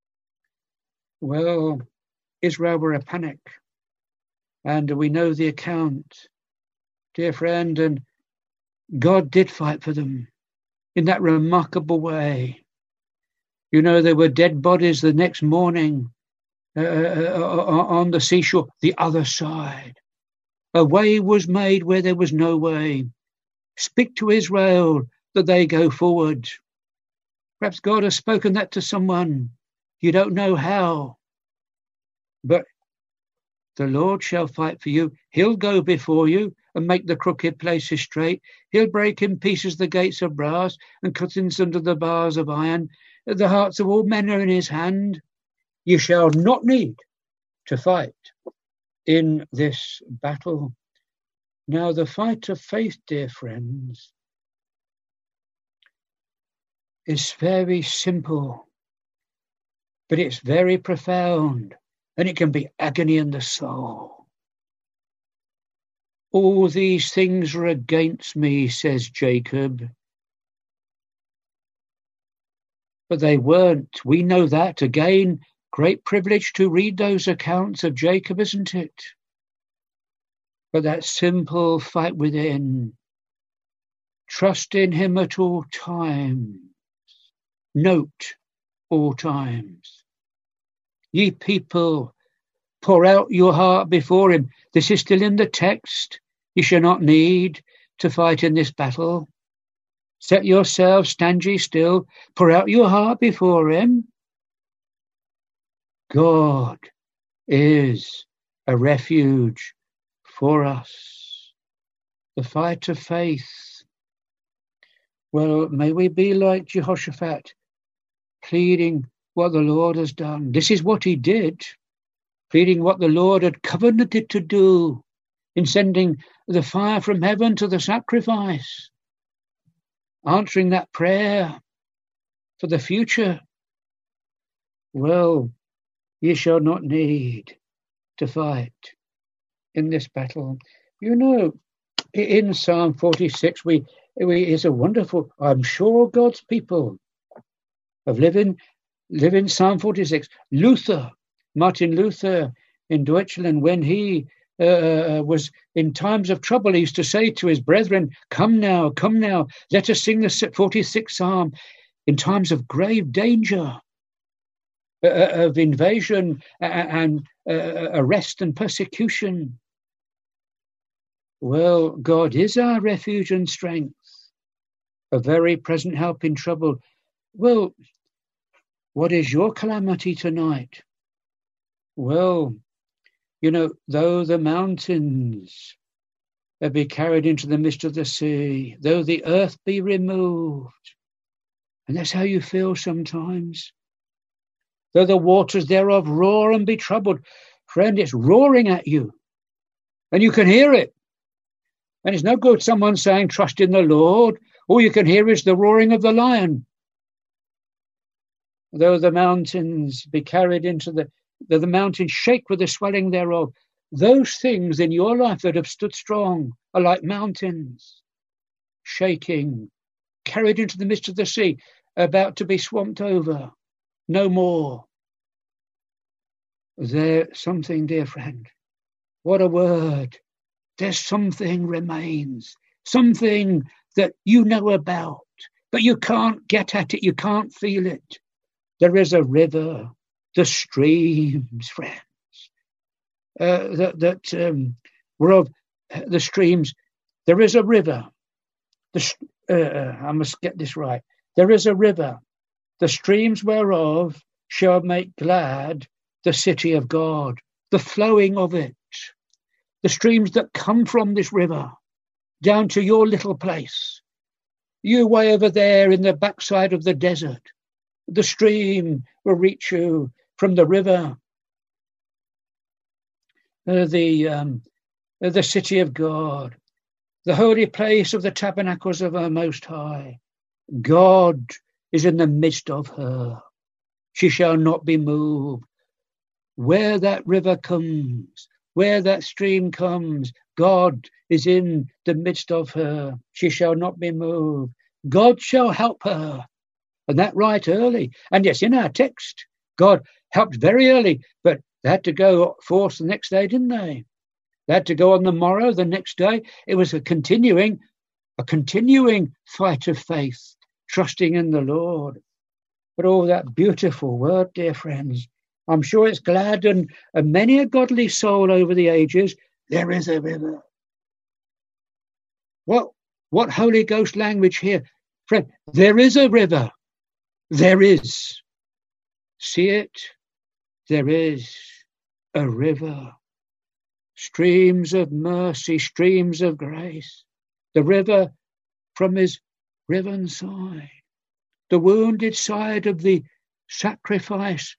Well, Israel were a panic. And we know the account, dear friend, and God did fight for them in that remarkable way. There were dead bodies the next morning on the seashore, the other side. A way was made where there was no way. Speak to Israel that they go forward. Perhaps God has spoken that to someone. You don't know how. But the Lord shall fight for you. He'll go before you and make the crooked places straight. He'll break in pieces the gates of brass and cut in under the bars of iron. The hearts of all men are in his hand. You shall not need to fight in this battle. Now, the fight of faith, dear friends, is very simple, but it's very profound, and it can be agony in the soul. All these things are against me, says Jacob. But they weren't. We know that. Again, great privilege to read those accounts of Jacob, isn't it? But that simple fight within, trust in him at all times. Note all times. Ye people, pour out your heart before him. This is still in the text. You shall not need to fight in this battle. Set yourselves, stand ye still, pour out your heart before him. God is a refuge for us. The fight of faith. Well, may we be like Jehoshaphat, pleading what the Lord has done. This is what he did, pleading what the Lord had covenanted to do in sending the fire from heaven to the sacrifice, answering that prayer for the future. Well, ye shall not need to fight in this battle. You know, in Psalm 46, is a wonderful, I'm sure God's people have live in Psalm 46. Martin Luther in Deutschland, when he was in times of trouble, he used to say to his brethren, come now, let us sing the 46th Psalm in times of grave danger, of invasion and arrest and persecution. Well, God is our refuge and strength, a very present help in trouble. Well, what is your calamity tonight? Well, you know, though the mountains be carried into the midst of the sea, though the earth be removed, and that's how you feel sometimes, though the waters thereof roar and be troubled. Friend, it's roaring at you, and you can hear it. And it's no good someone saying, trust in the Lord. All you can hear is the roaring of the lion. Though the mountains be carried into though the mountains shake with the swelling thereof, those things in your life that have stood strong are like mountains, shaking, carried into the midst of the sea, about to be swamped over. No more. There's something, dear friend. What a word. There's something remains, something that you know about, but you can't get at it, you can't feel it. There is a river, the streams, friends, whereof the streams, there is a river. I must get this right. There is a river, the streams whereof shall make glad the city of God, the flowing of it. The streams that come from this river down to your little place. You way over there in the backside of the desert. The stream will reach you from the river. The city of God. The holy place of the tabernacles of our Most High. God is in the midst of her. She shall not be moved. Where that river comes, where that stream comes, God is in the midst of her. She shall not be moved. God shall help her. And that right early. And yes, in our text, God helped very early, but they had to go forth the next day, didn't they? They had to go on the morrow, the next day. It was a continuing fight of faith, trusting in the Lord. But all that beautiful word, dear friends, I'm sure it's gladdened many a godly soul over the ages. There is a river. What Holy Ghost language here? Friend, there is a river. There is. See it? There is a river. Streams of mercy, streams of grace. The river from his riven side. The wounded side of the sacrifice.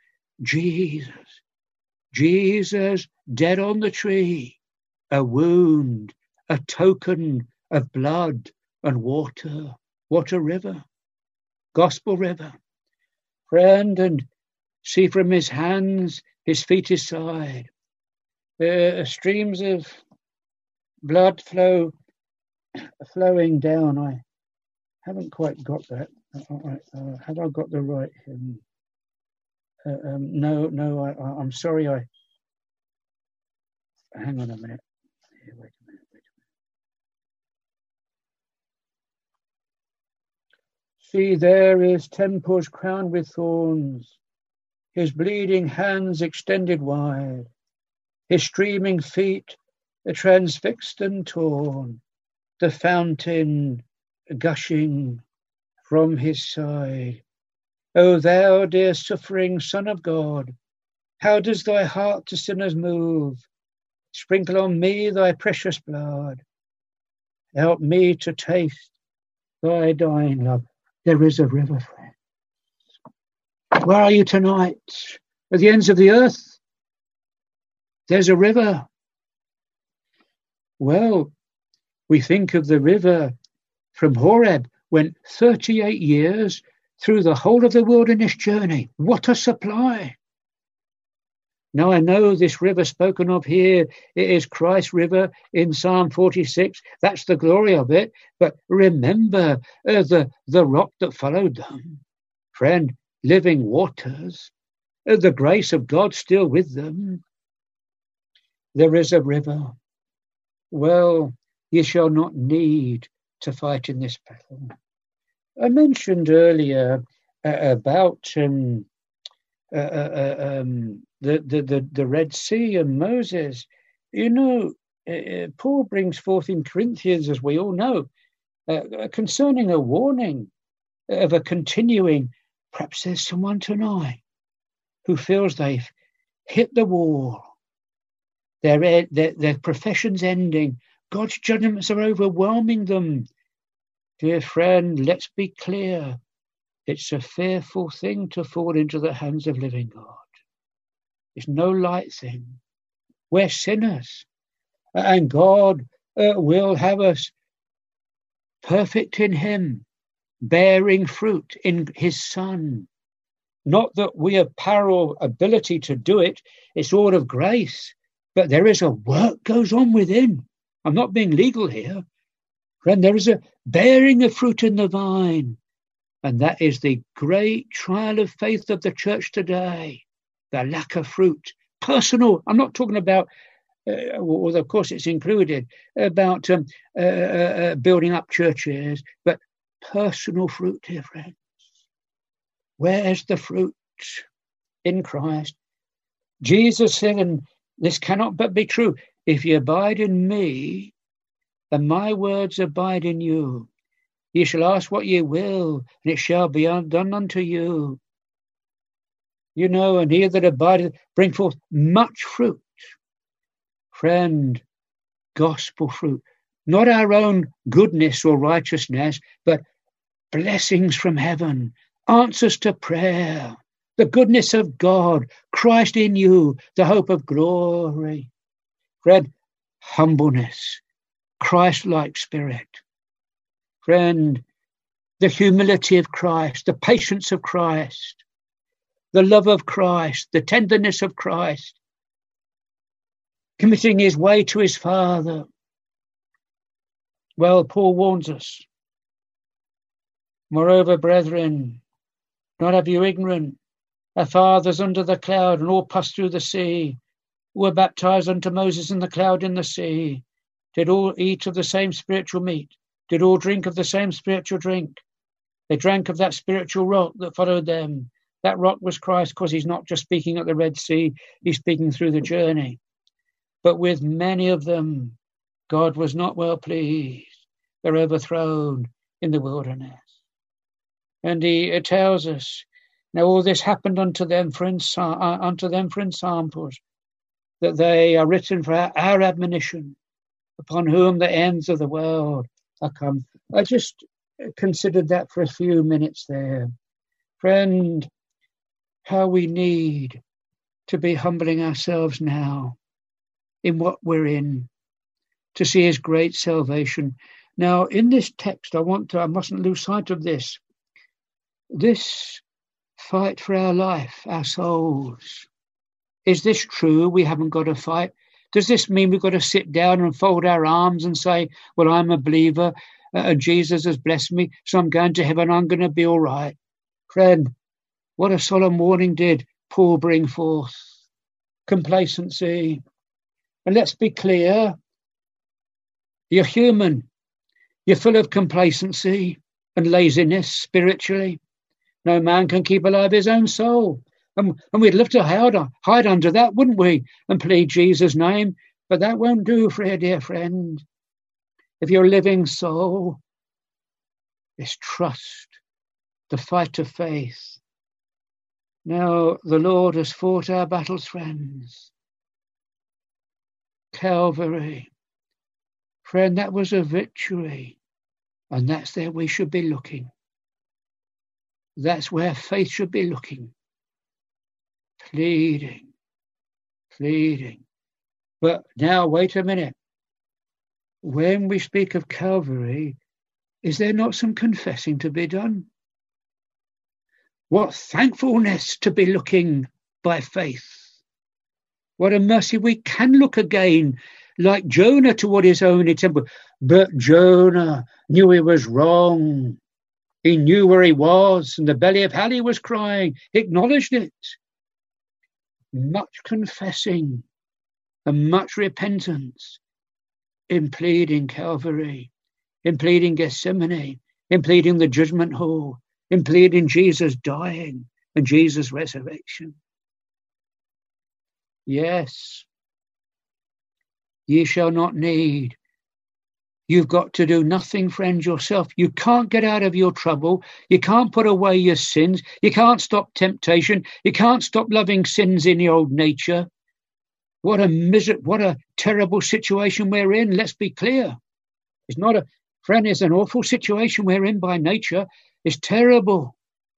Jesus dead on the tree, a wound, a token of blood and water. What a river, gospel river. Friend, and see from his hands, his feet, his side, streams of blood flowing down. I haven't quite got that. Have I got the right hymn? No, I'm sorry. Hang on a minute. Here, wait a minute. See, there is temples crowned with thorns, his bleeding hands extended wide, his streaming feet transfixed and torn, the fountain gushing from his side. O thou, dear suffering Son of God, how does thy heart to sinners move? Sprinkle on me thy precious blood. Help me to taste thy dying love. There is a river, friend. Where are you tonight? At the ends of the earth? There's a river. Well, we think of the river from Horeb, went 38 years through the whole of the wilderness journey. What a supply! Now I know this river spoken of here, it is Christ's river in Psalm 46. That's the glory of it. But remember the rock that followed them. Friend, living waters, the grace of God still with them. There is a river. Well, ye shall not need to fight in this battle. I mentioned earlier about the Red Sea and Moses. You know, Paul brings forth in Corinthians, as we all know, concerning a warning of a continuing. Perhaps there's someone tonight who feels they've hit the wall. Their profession's ending. God's judgments are overwhelming them. Dear friend, let's be clear. It's a fearful thing to fall into the hands of living God. It's no light thing. We're sinners. And God will have us perfect in him, bearing fruit in his Son. Not that we have power or ability to do it. It's all of grace. But there is a work goes on within. I'm not being legal here. Friend, there is a bearing of fruit in the vine. And that is the great trial of faith of the church today. The lack of fruit. Personal. I'm not talking about, well, of course it's included, about building up churches, but personal fruit, dear friends. Where's the fruit in Christ? Jesus said, and this cannot but be true, if you abide in me, and my words abide in you, ye shall ask what ye will, and it shall be done unto you. You know, and he that abideth bring forth much fruit. Friend, gospel fruit. Not our own goodness or righteousness, but blessings from heaven, answers to prayer, the goodness of God, Christ in you, the hope of glory. Friend, humbleness, Christ-like spirit. Friend, the humility of Christ, the patience of Christ, the love of Christ, the tenderness of Christ, committing his way to his Father. Well, Paul warns us. Moreover, brethren, not have you ignorant, our fathers under the cloud and all passed through the sea, were baptized unto Moses in the cloud in the sea, did all eat of the same spiritual meat, did all drink of the same spiritual drink. They drank of that spiritual rock that followed them. That rock was Christ, because he's not just speaking at the Red Sea, he's speaking through the journey. But with many of them, God was not well pleased. They're overthrown in the wilderness. And he tells us, now all this happened unto them for ensamples, that they are written for our admonition, upon whom the ends of the world are come. I just considered that for a few minutes there. Friend, how we need to be humbling ourselves now in what we're in, to see his great salvation. Now, in this text, I mustn't lose sight of this. This fight for our life, our souls. Is this true? We haven't got to fight. Does this mean we've got to sit down and fold our arms and say, well, I'm a believer. Jesus has blessed me, so I'm going to heaven, I'm going to be all right. Friend, what a solemn warning did Paul bring forth. Complacency. And let's be clear, you're human. You're full of complacency and laziness spiritually. No man can keep alive his own soul. And we'd love to hide under that, wouldn't we? And plead Jesus' name. But that won't do, dear friend. If you're a living soul, it's trust, the fight of faith. Now, the Lord has fought our battles, friends. Calvary. Friend, that was a victory. And that's there we should be looking. That's where faith should be looking. Pleading. But now, wait a minute. When we speak of Calvary, is there not some confessing to be done? What thankfulness to be looking by faith. What a mercy we can look again, like Jonah toward his own temple. But Jonah knew he was wrong. He knew where he was, and the belly of hell he was crying. He acknowledged it. Much confessing and much repentance in pleading Calvary, in pleading Gethsemane, in pleading the judgment hall, in pleading Jesus dying and Jesus' resurrection. Yes, ye shall not need. You've got to do nothing, friend, yourself. You can't get out of your trouble. You can't put away your sins. You can't stop temptation. You can't stop loving sins in your old nature. What a terrible situation we're in. Let's be clear. It's not a friend, it's an awful situation we're in by nature. It's terrible.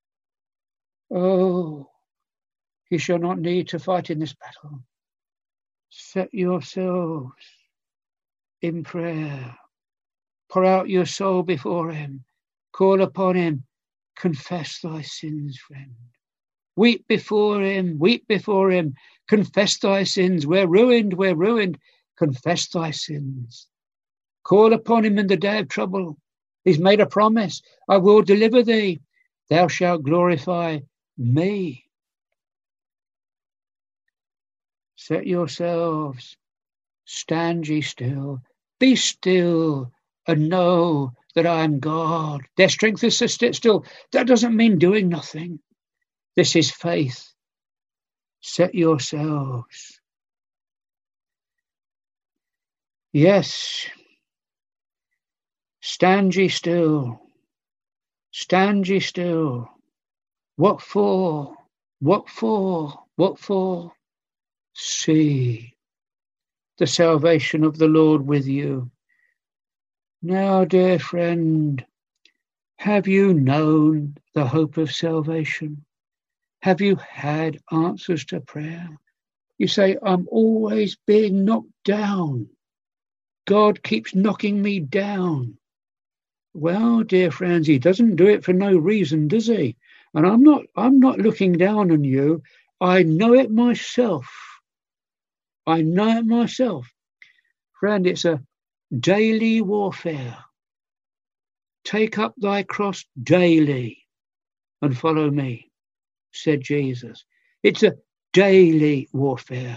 Oh, you shall not need to fight in this battle. Set yourselves in prayer. Pour out your soul before him. Call upon him. Confess thy sins, friend. Weep before him. Confess thy sins. We're ruined. Confess thy sins. Call upon him in the day of trouble. He's made a promise. I will deliver thee. Thou shalt glorify me. Set yourselves. Stand ye still. Be still and know that I am God. Their strength is to sit still. That doesn't mean doing nothing. This is faith. Set yourselves. Yes. Stand ye still. Stand ye still. What for? What for? What for? See the salvation of the Lord with you. Now, dear friend, have you known the hope of salvation? Have you had answers to prayer? You say, I'm always being knocked down. God keeps knocking me down. Well, dear friends, he doesn't do it for no reason, does he? And I'm not looking down on you. I know it myself. Friend, it's a daily warfare. Take up thy cross daily and follow me, said Jesus. It's a daily warfare.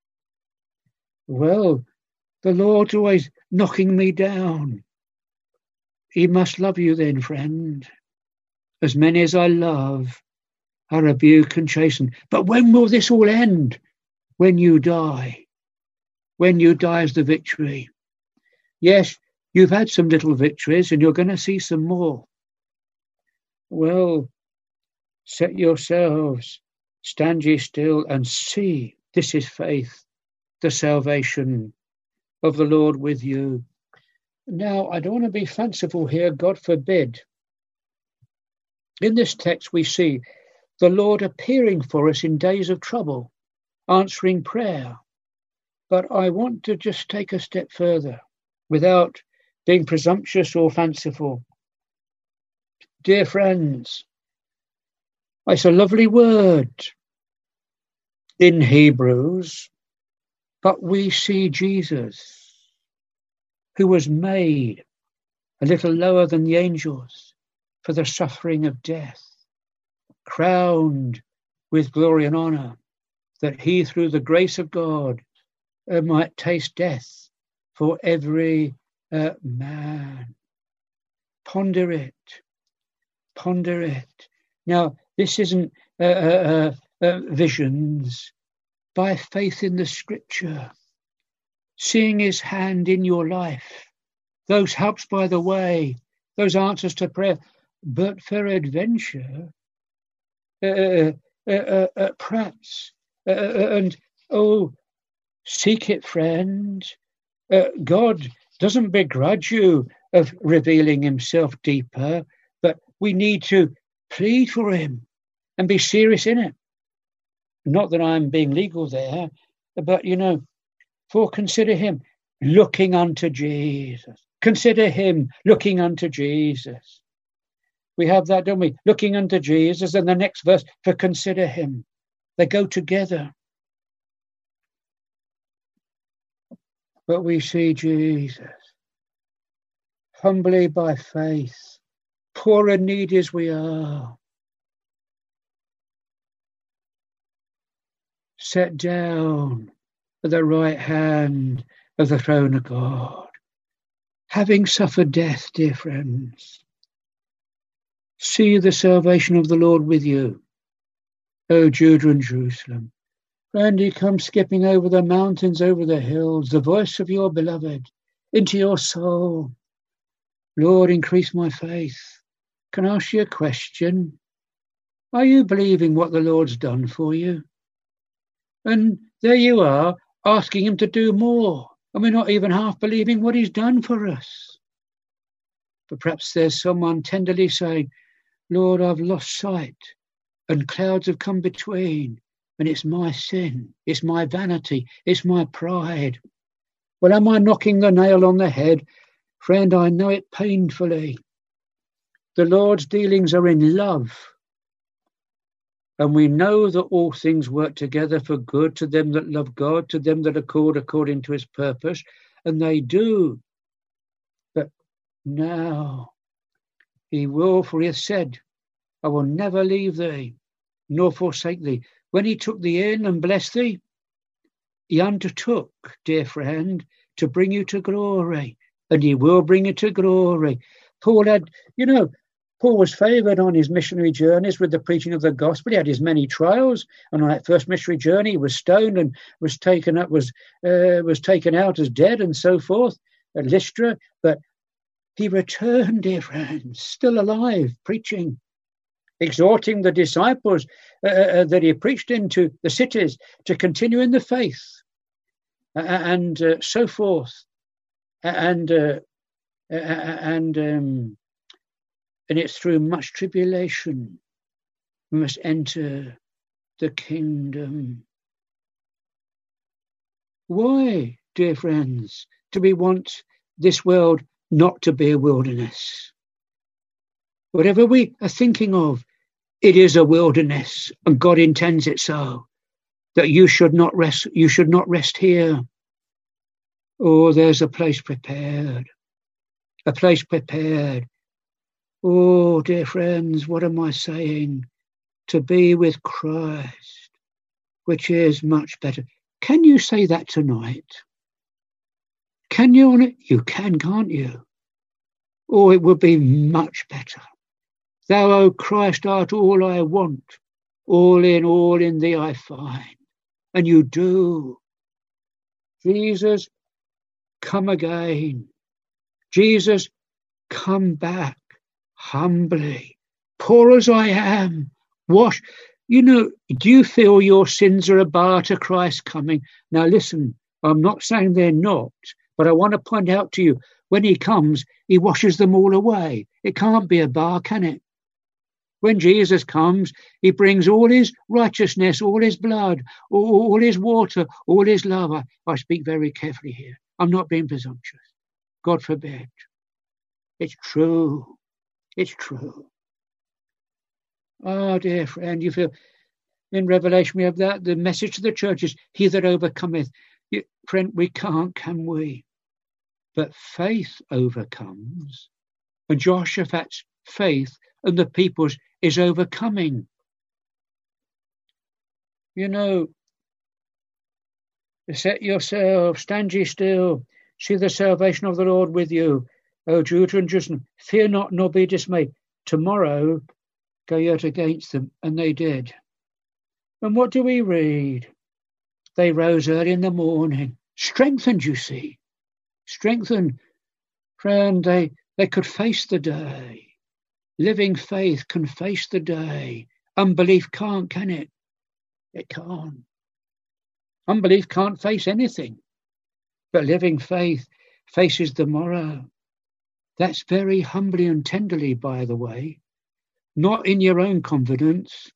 Well, the Lord's always knocking me down. He must love you then, friend. As many as I love, I rebuke and chasten. But when will this all end? When you die. When you die is the victory. Yes, you've had some little victories and you're going to see some more. Well, set yourselves, stand ye still and see. This is faith, the salvation of the Lord with you. Now, I don't want to be fanciful here, God forbid. In this text we see the Lord appearing for us in days of trouble, answering prayer. But I want to just take a step further without being presumptuous or fanciful. Dear friends, it's a lovely word in Hebrews, but we see Jesus, who was made a little lower than the angels for the suffering of death, crowned with glory and honor, that he, through the grace of God, might taste death for every man. Ponder it. Ponder it. Now, this isn't visions. By faith in the scripture, seeing his hand in your life, those helps by the way, those answers to prayer, but for adventure, perhaps, and seek it, friend. God doesn't begrudge you of revealing himself deeper, but we need to plead for him and be serious in it. Not that I'm being legal there, but, for consider him looking unto Jesus. Consider him looking unto Jesus. We have that, don't we? Looking unto Jesus, and the next verse, for consider him. They go together. But we see Jesus humbly by faith, poor and needy as we are, set down at the right hand of the throne of God, having suffered death, dear friends. See the salvation of the Lord with you, O Judah and Jerusalem. Friend, he comes skipping over the mountains, over the hills, the voice of your beloved, into your soul. Lord, increase my faith. Can I ask you a question? Are you believing what the Lord's done for you? And there you are, asking him to do more, and we're not even half believing what he's done for us. But perhaps there's someone tenderly saying, Lord, I've lost sight, and clouds have come between, and it's my sin, it's my vanity, it's my pride. Well, am I knocking the nail on the head? Friend, I know it painfully. The Lord's dealings are in love. And we know that all things work together for good to them that love God, to them that are called according to his purpose. And they do. But now he will, for he hath said, I will never leave thee, nor forsake thee. When he took thee in and blessed thee, he undertook, dear friend, to bring you to glory. And he will bring you to glory. Paul had, Paul was favoured on his missionary journeys with the preaching of the gospel. He had his many trials, and on that first missionary journey, he was stoned and was taken out as dead, and so forth at Lystra. But he returned, dear friends, still alive, preaching, exhorting the disciples that he preached into the cities to continue in the faith, and so forth, and it's through much tribulation we must enter the kingdom. Why, dear friends, do we want this world not to be a wilderness? Whatever we are thinking of, it is a wilderness, and God intends it so, that you should not rest here. Oh, there's a place prepared. A place prepared. Oh, dear friends, what am I saying? To be with Christ, which is much better. Can you say that tonight? Can you on it? You can, can't you? Oh, it would be much better. Thou, O Christ, art all I want. All in thee I find. And you do. Jesus, come again. Jesus, come back. Humbly, poor as I am, wash. Do you feel your sins are a bar to Christ's coming? Now listen, I'm not saying they're not, but I want to point out to you, when he comes, he washes them all away. It can't be a bar, can it? When Jesus comes, he brings all his righteousness, all his blood, all his water, all his love. I speak very carefully here. I'm not being presumptuous. God forbid. It's true. It's true. Oh, dear friend, you feel in Revelation we have that, the message to the churches, he that overcometh. Friend, we can't, can we? But faith overcomes And Jehoshaphat's faith and the people's is overcoming. You know, set yourself, stand ye still, see the salvation of the Lord with you. O Judah and Jerusalem, fear not, nor be dismayed. Tomorrow go out against them. And they did. And what do we read? They rose early in the morning. Strengthened, you see. Strengthened. Friend, they could face the day. Living faith can face the day. Unbelief can't, can it? It can't. Unbelief can't face anything. But living faith faces the morrow. That's very humbly and tenderly, by the way. Not in your own confidence.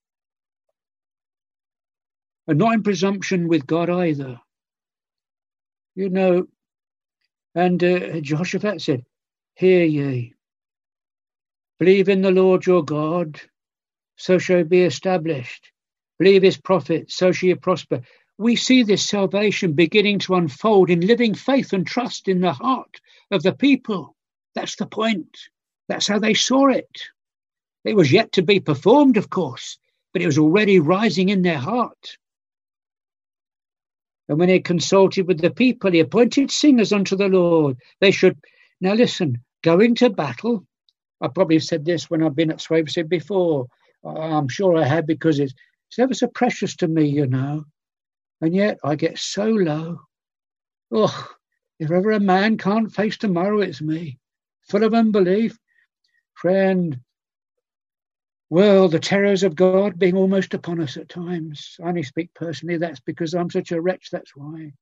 And not in presumption with God either. You know, and Jehoshaphat said, hear ye. Believe in the Lord your God, so shall ye be established. Believe his prophets, so shall ye prosper. We see this salvation beginning to unfold in living faith and trust in the heart of the people. That's the point. That's how they saw it. It was yet to be performed, of course, but it was already rising in their heart. And when he consulted with the people, he appointed singers unto the Lord. They should, now listen, going to battle. I probably said this when I've been at Swavesey before. I'm sure I have, because it's ever so precious to me, you know. And yet I get so low. Oh, if ever a man can't face tomorrow, it's me. Full of unbelief. Friend, well, the terrors of God being almost upon us at times. I only speak personally, that's because I'm such a wretch, that's why.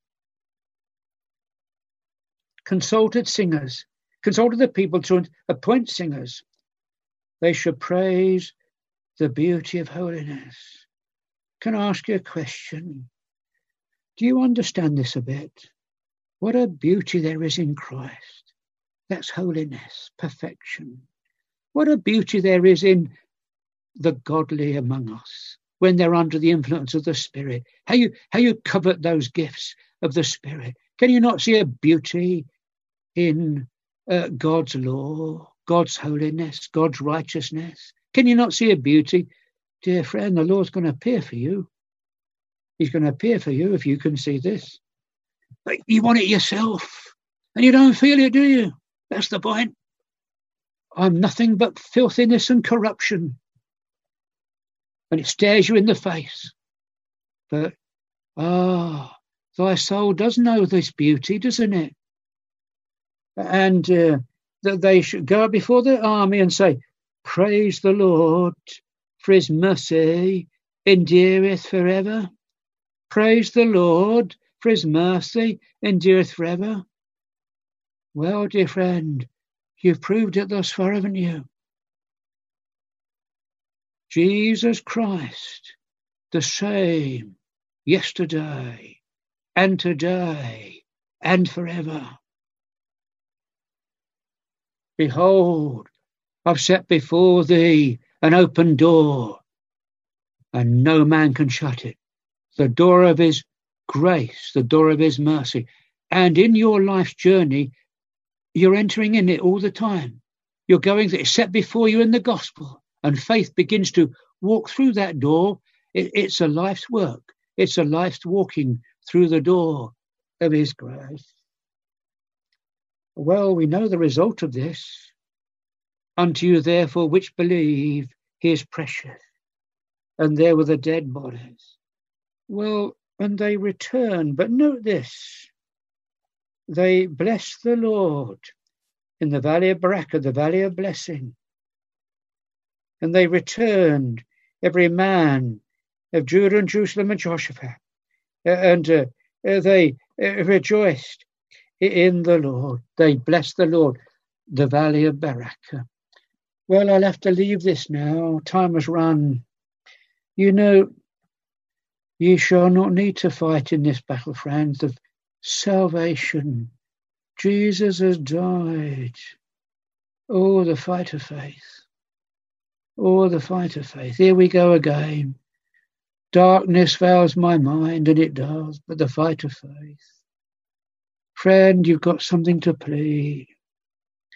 Consulted the people to appoint singers. They should praise the beauty of holiness. Can I ask you a question? Do you understand this a bit? What a beauty there is in Christ. That's holiness, perfection. What a beauty there is in the godly among us when they're under the influence of the Spirit. How you covet those gifts of the Spirit. Can you not see a beauty in God's law, God's holiness, God's righteousness? Can you not see a beauty? Dear friend, the Lord's going to appear for you. He's going to appear for you if you can see this. But you want it yourself, and you don't feel it, do you? That's the point. I'm nothing but filthiness and corruption. And it stares you in the face. But, thy soul does know this beauty, doesn't it? And that they should go before the army and say, praise the Lord, for his mercy endureth forever. Praise the Lord, for his mercy endureth forever. Well, dear friend, you've proved it thus far, haven't you? Jesus Christ, the same yesterday and today and forever. Behold, I've set before thee an open door, and no man can shut it. The door of his grace, the door of his mercy. And in your life's journey, you're entering in it all the time. You're going, it's set before you in the gospel, and faith begins to walk through that door. It's a life's work. It's a life's walking through the door of his grace. Well, we know the result of this. Unto you, therefore, which believe, he is precious. And there were the dead bodies. Well, and they returned. But note this. They blessed the Lord in the valley of Barakah, the valley of blessing. And they returned, every man of Judah and Jerusalem and Jehoshaphat. And they rejoiced in the Lord. They blessed the Lord, the valley of Barakah. Well, I'll have to leave this now. Time has run. You know, ye shall not need to fight in this battle, friends, of salvation. Jesus has died. Oh, the fight of faith. Oh, the fight of faith. Here we go again. Darkness veils my mind, and it does, but the fight of faith. Friend, you've got something to plead.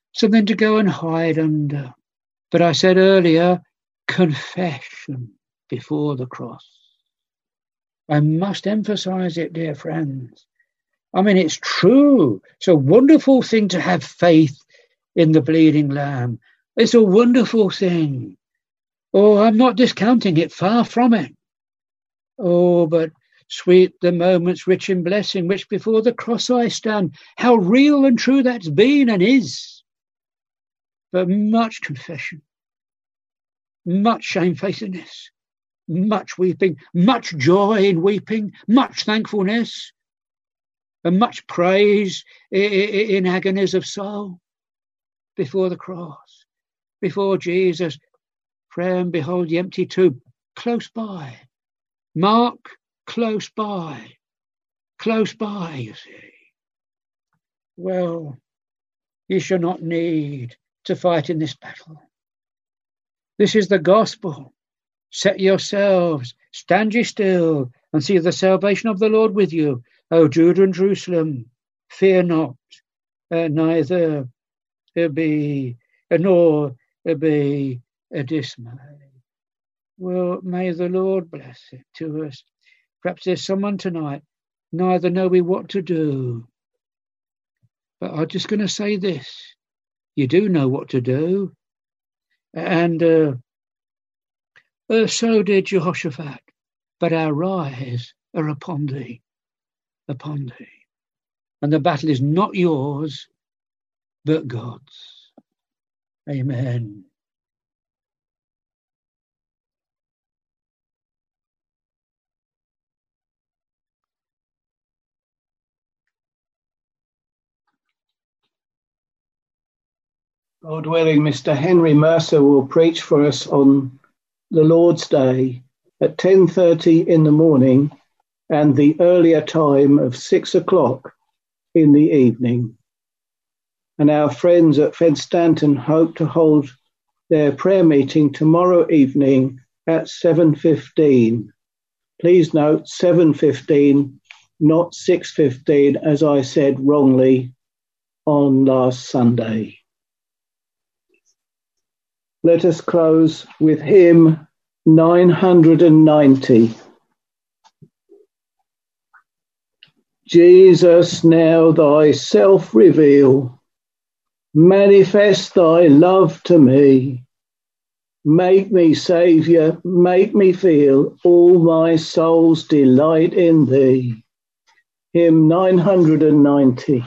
something to go and hide under. But I said earlier, confession before the cross. I must emphasize it, dear friends. I mean, it's true. It's a wonderful thing to have faith in the bleeding lamb. It's a wonderful thing. Oh, I'm not discounting it, far from it. Oh, but sweet the moments rich in blessing, which before the cross I stand. How real and true that's been and is. But much confession, much shamefacedness, much weeping, much joy in weeping, much thankfulness, and much praise in agonies of soul before the cross, before Jesus. Friend, behold the empty tomb close by. Mark, close by, you see. Well, you shall not need to fight in this battle. This is the gospel. Set yourselves, stand ye still, and see the salvation of the Lord with you. O Judah and Jerusalem, fear not, neither be, nor be dismayed. Well, may the Lord bless it to us. Perhaps there's someone tonight, neither know we what to do. But I'm just going to say this. You do know what to do. And so did Jehoshaphat. But our eyes are upon thee. And the battle is not yours, but God's. Amen. God willing, Mr. Henry Mercer will preach for us on the Lord's Day at 10:30 in the morning and the earlier time of 6 o'clock in the evening. And our friends at Fedstanton hope to hold their prayer meeting tomorrow evening at 7:15. Please note 7:15, not 6:15, as I said wrongly on last Sunday. Let us close with hymn 990. Jesus, now thyself reveal, manifest thy love to me. Make me, Saviour, make me feel all my soul's delight in thee. Hymn 990.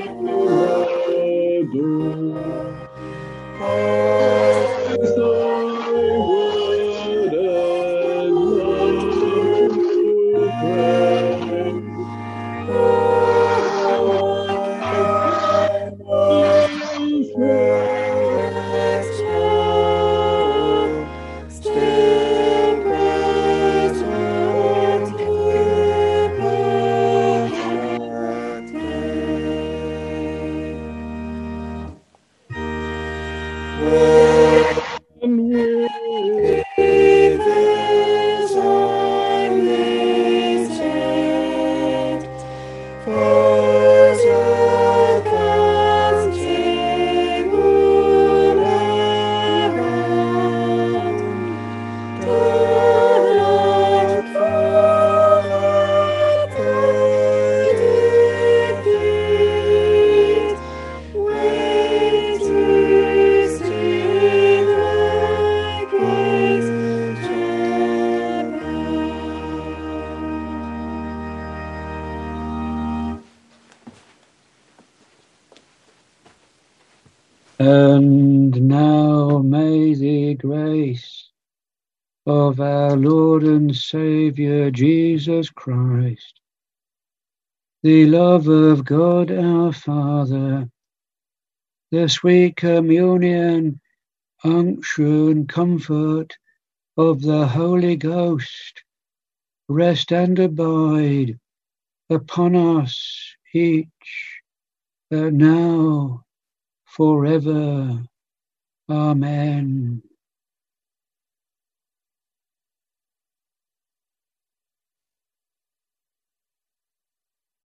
And now may the grace of our Lord and Saviour Jesus Christ, the love of God our Father, the sweet communion, unction, comfort of the Holy Ghost, rest and abide upon us each, now, forever. Amen.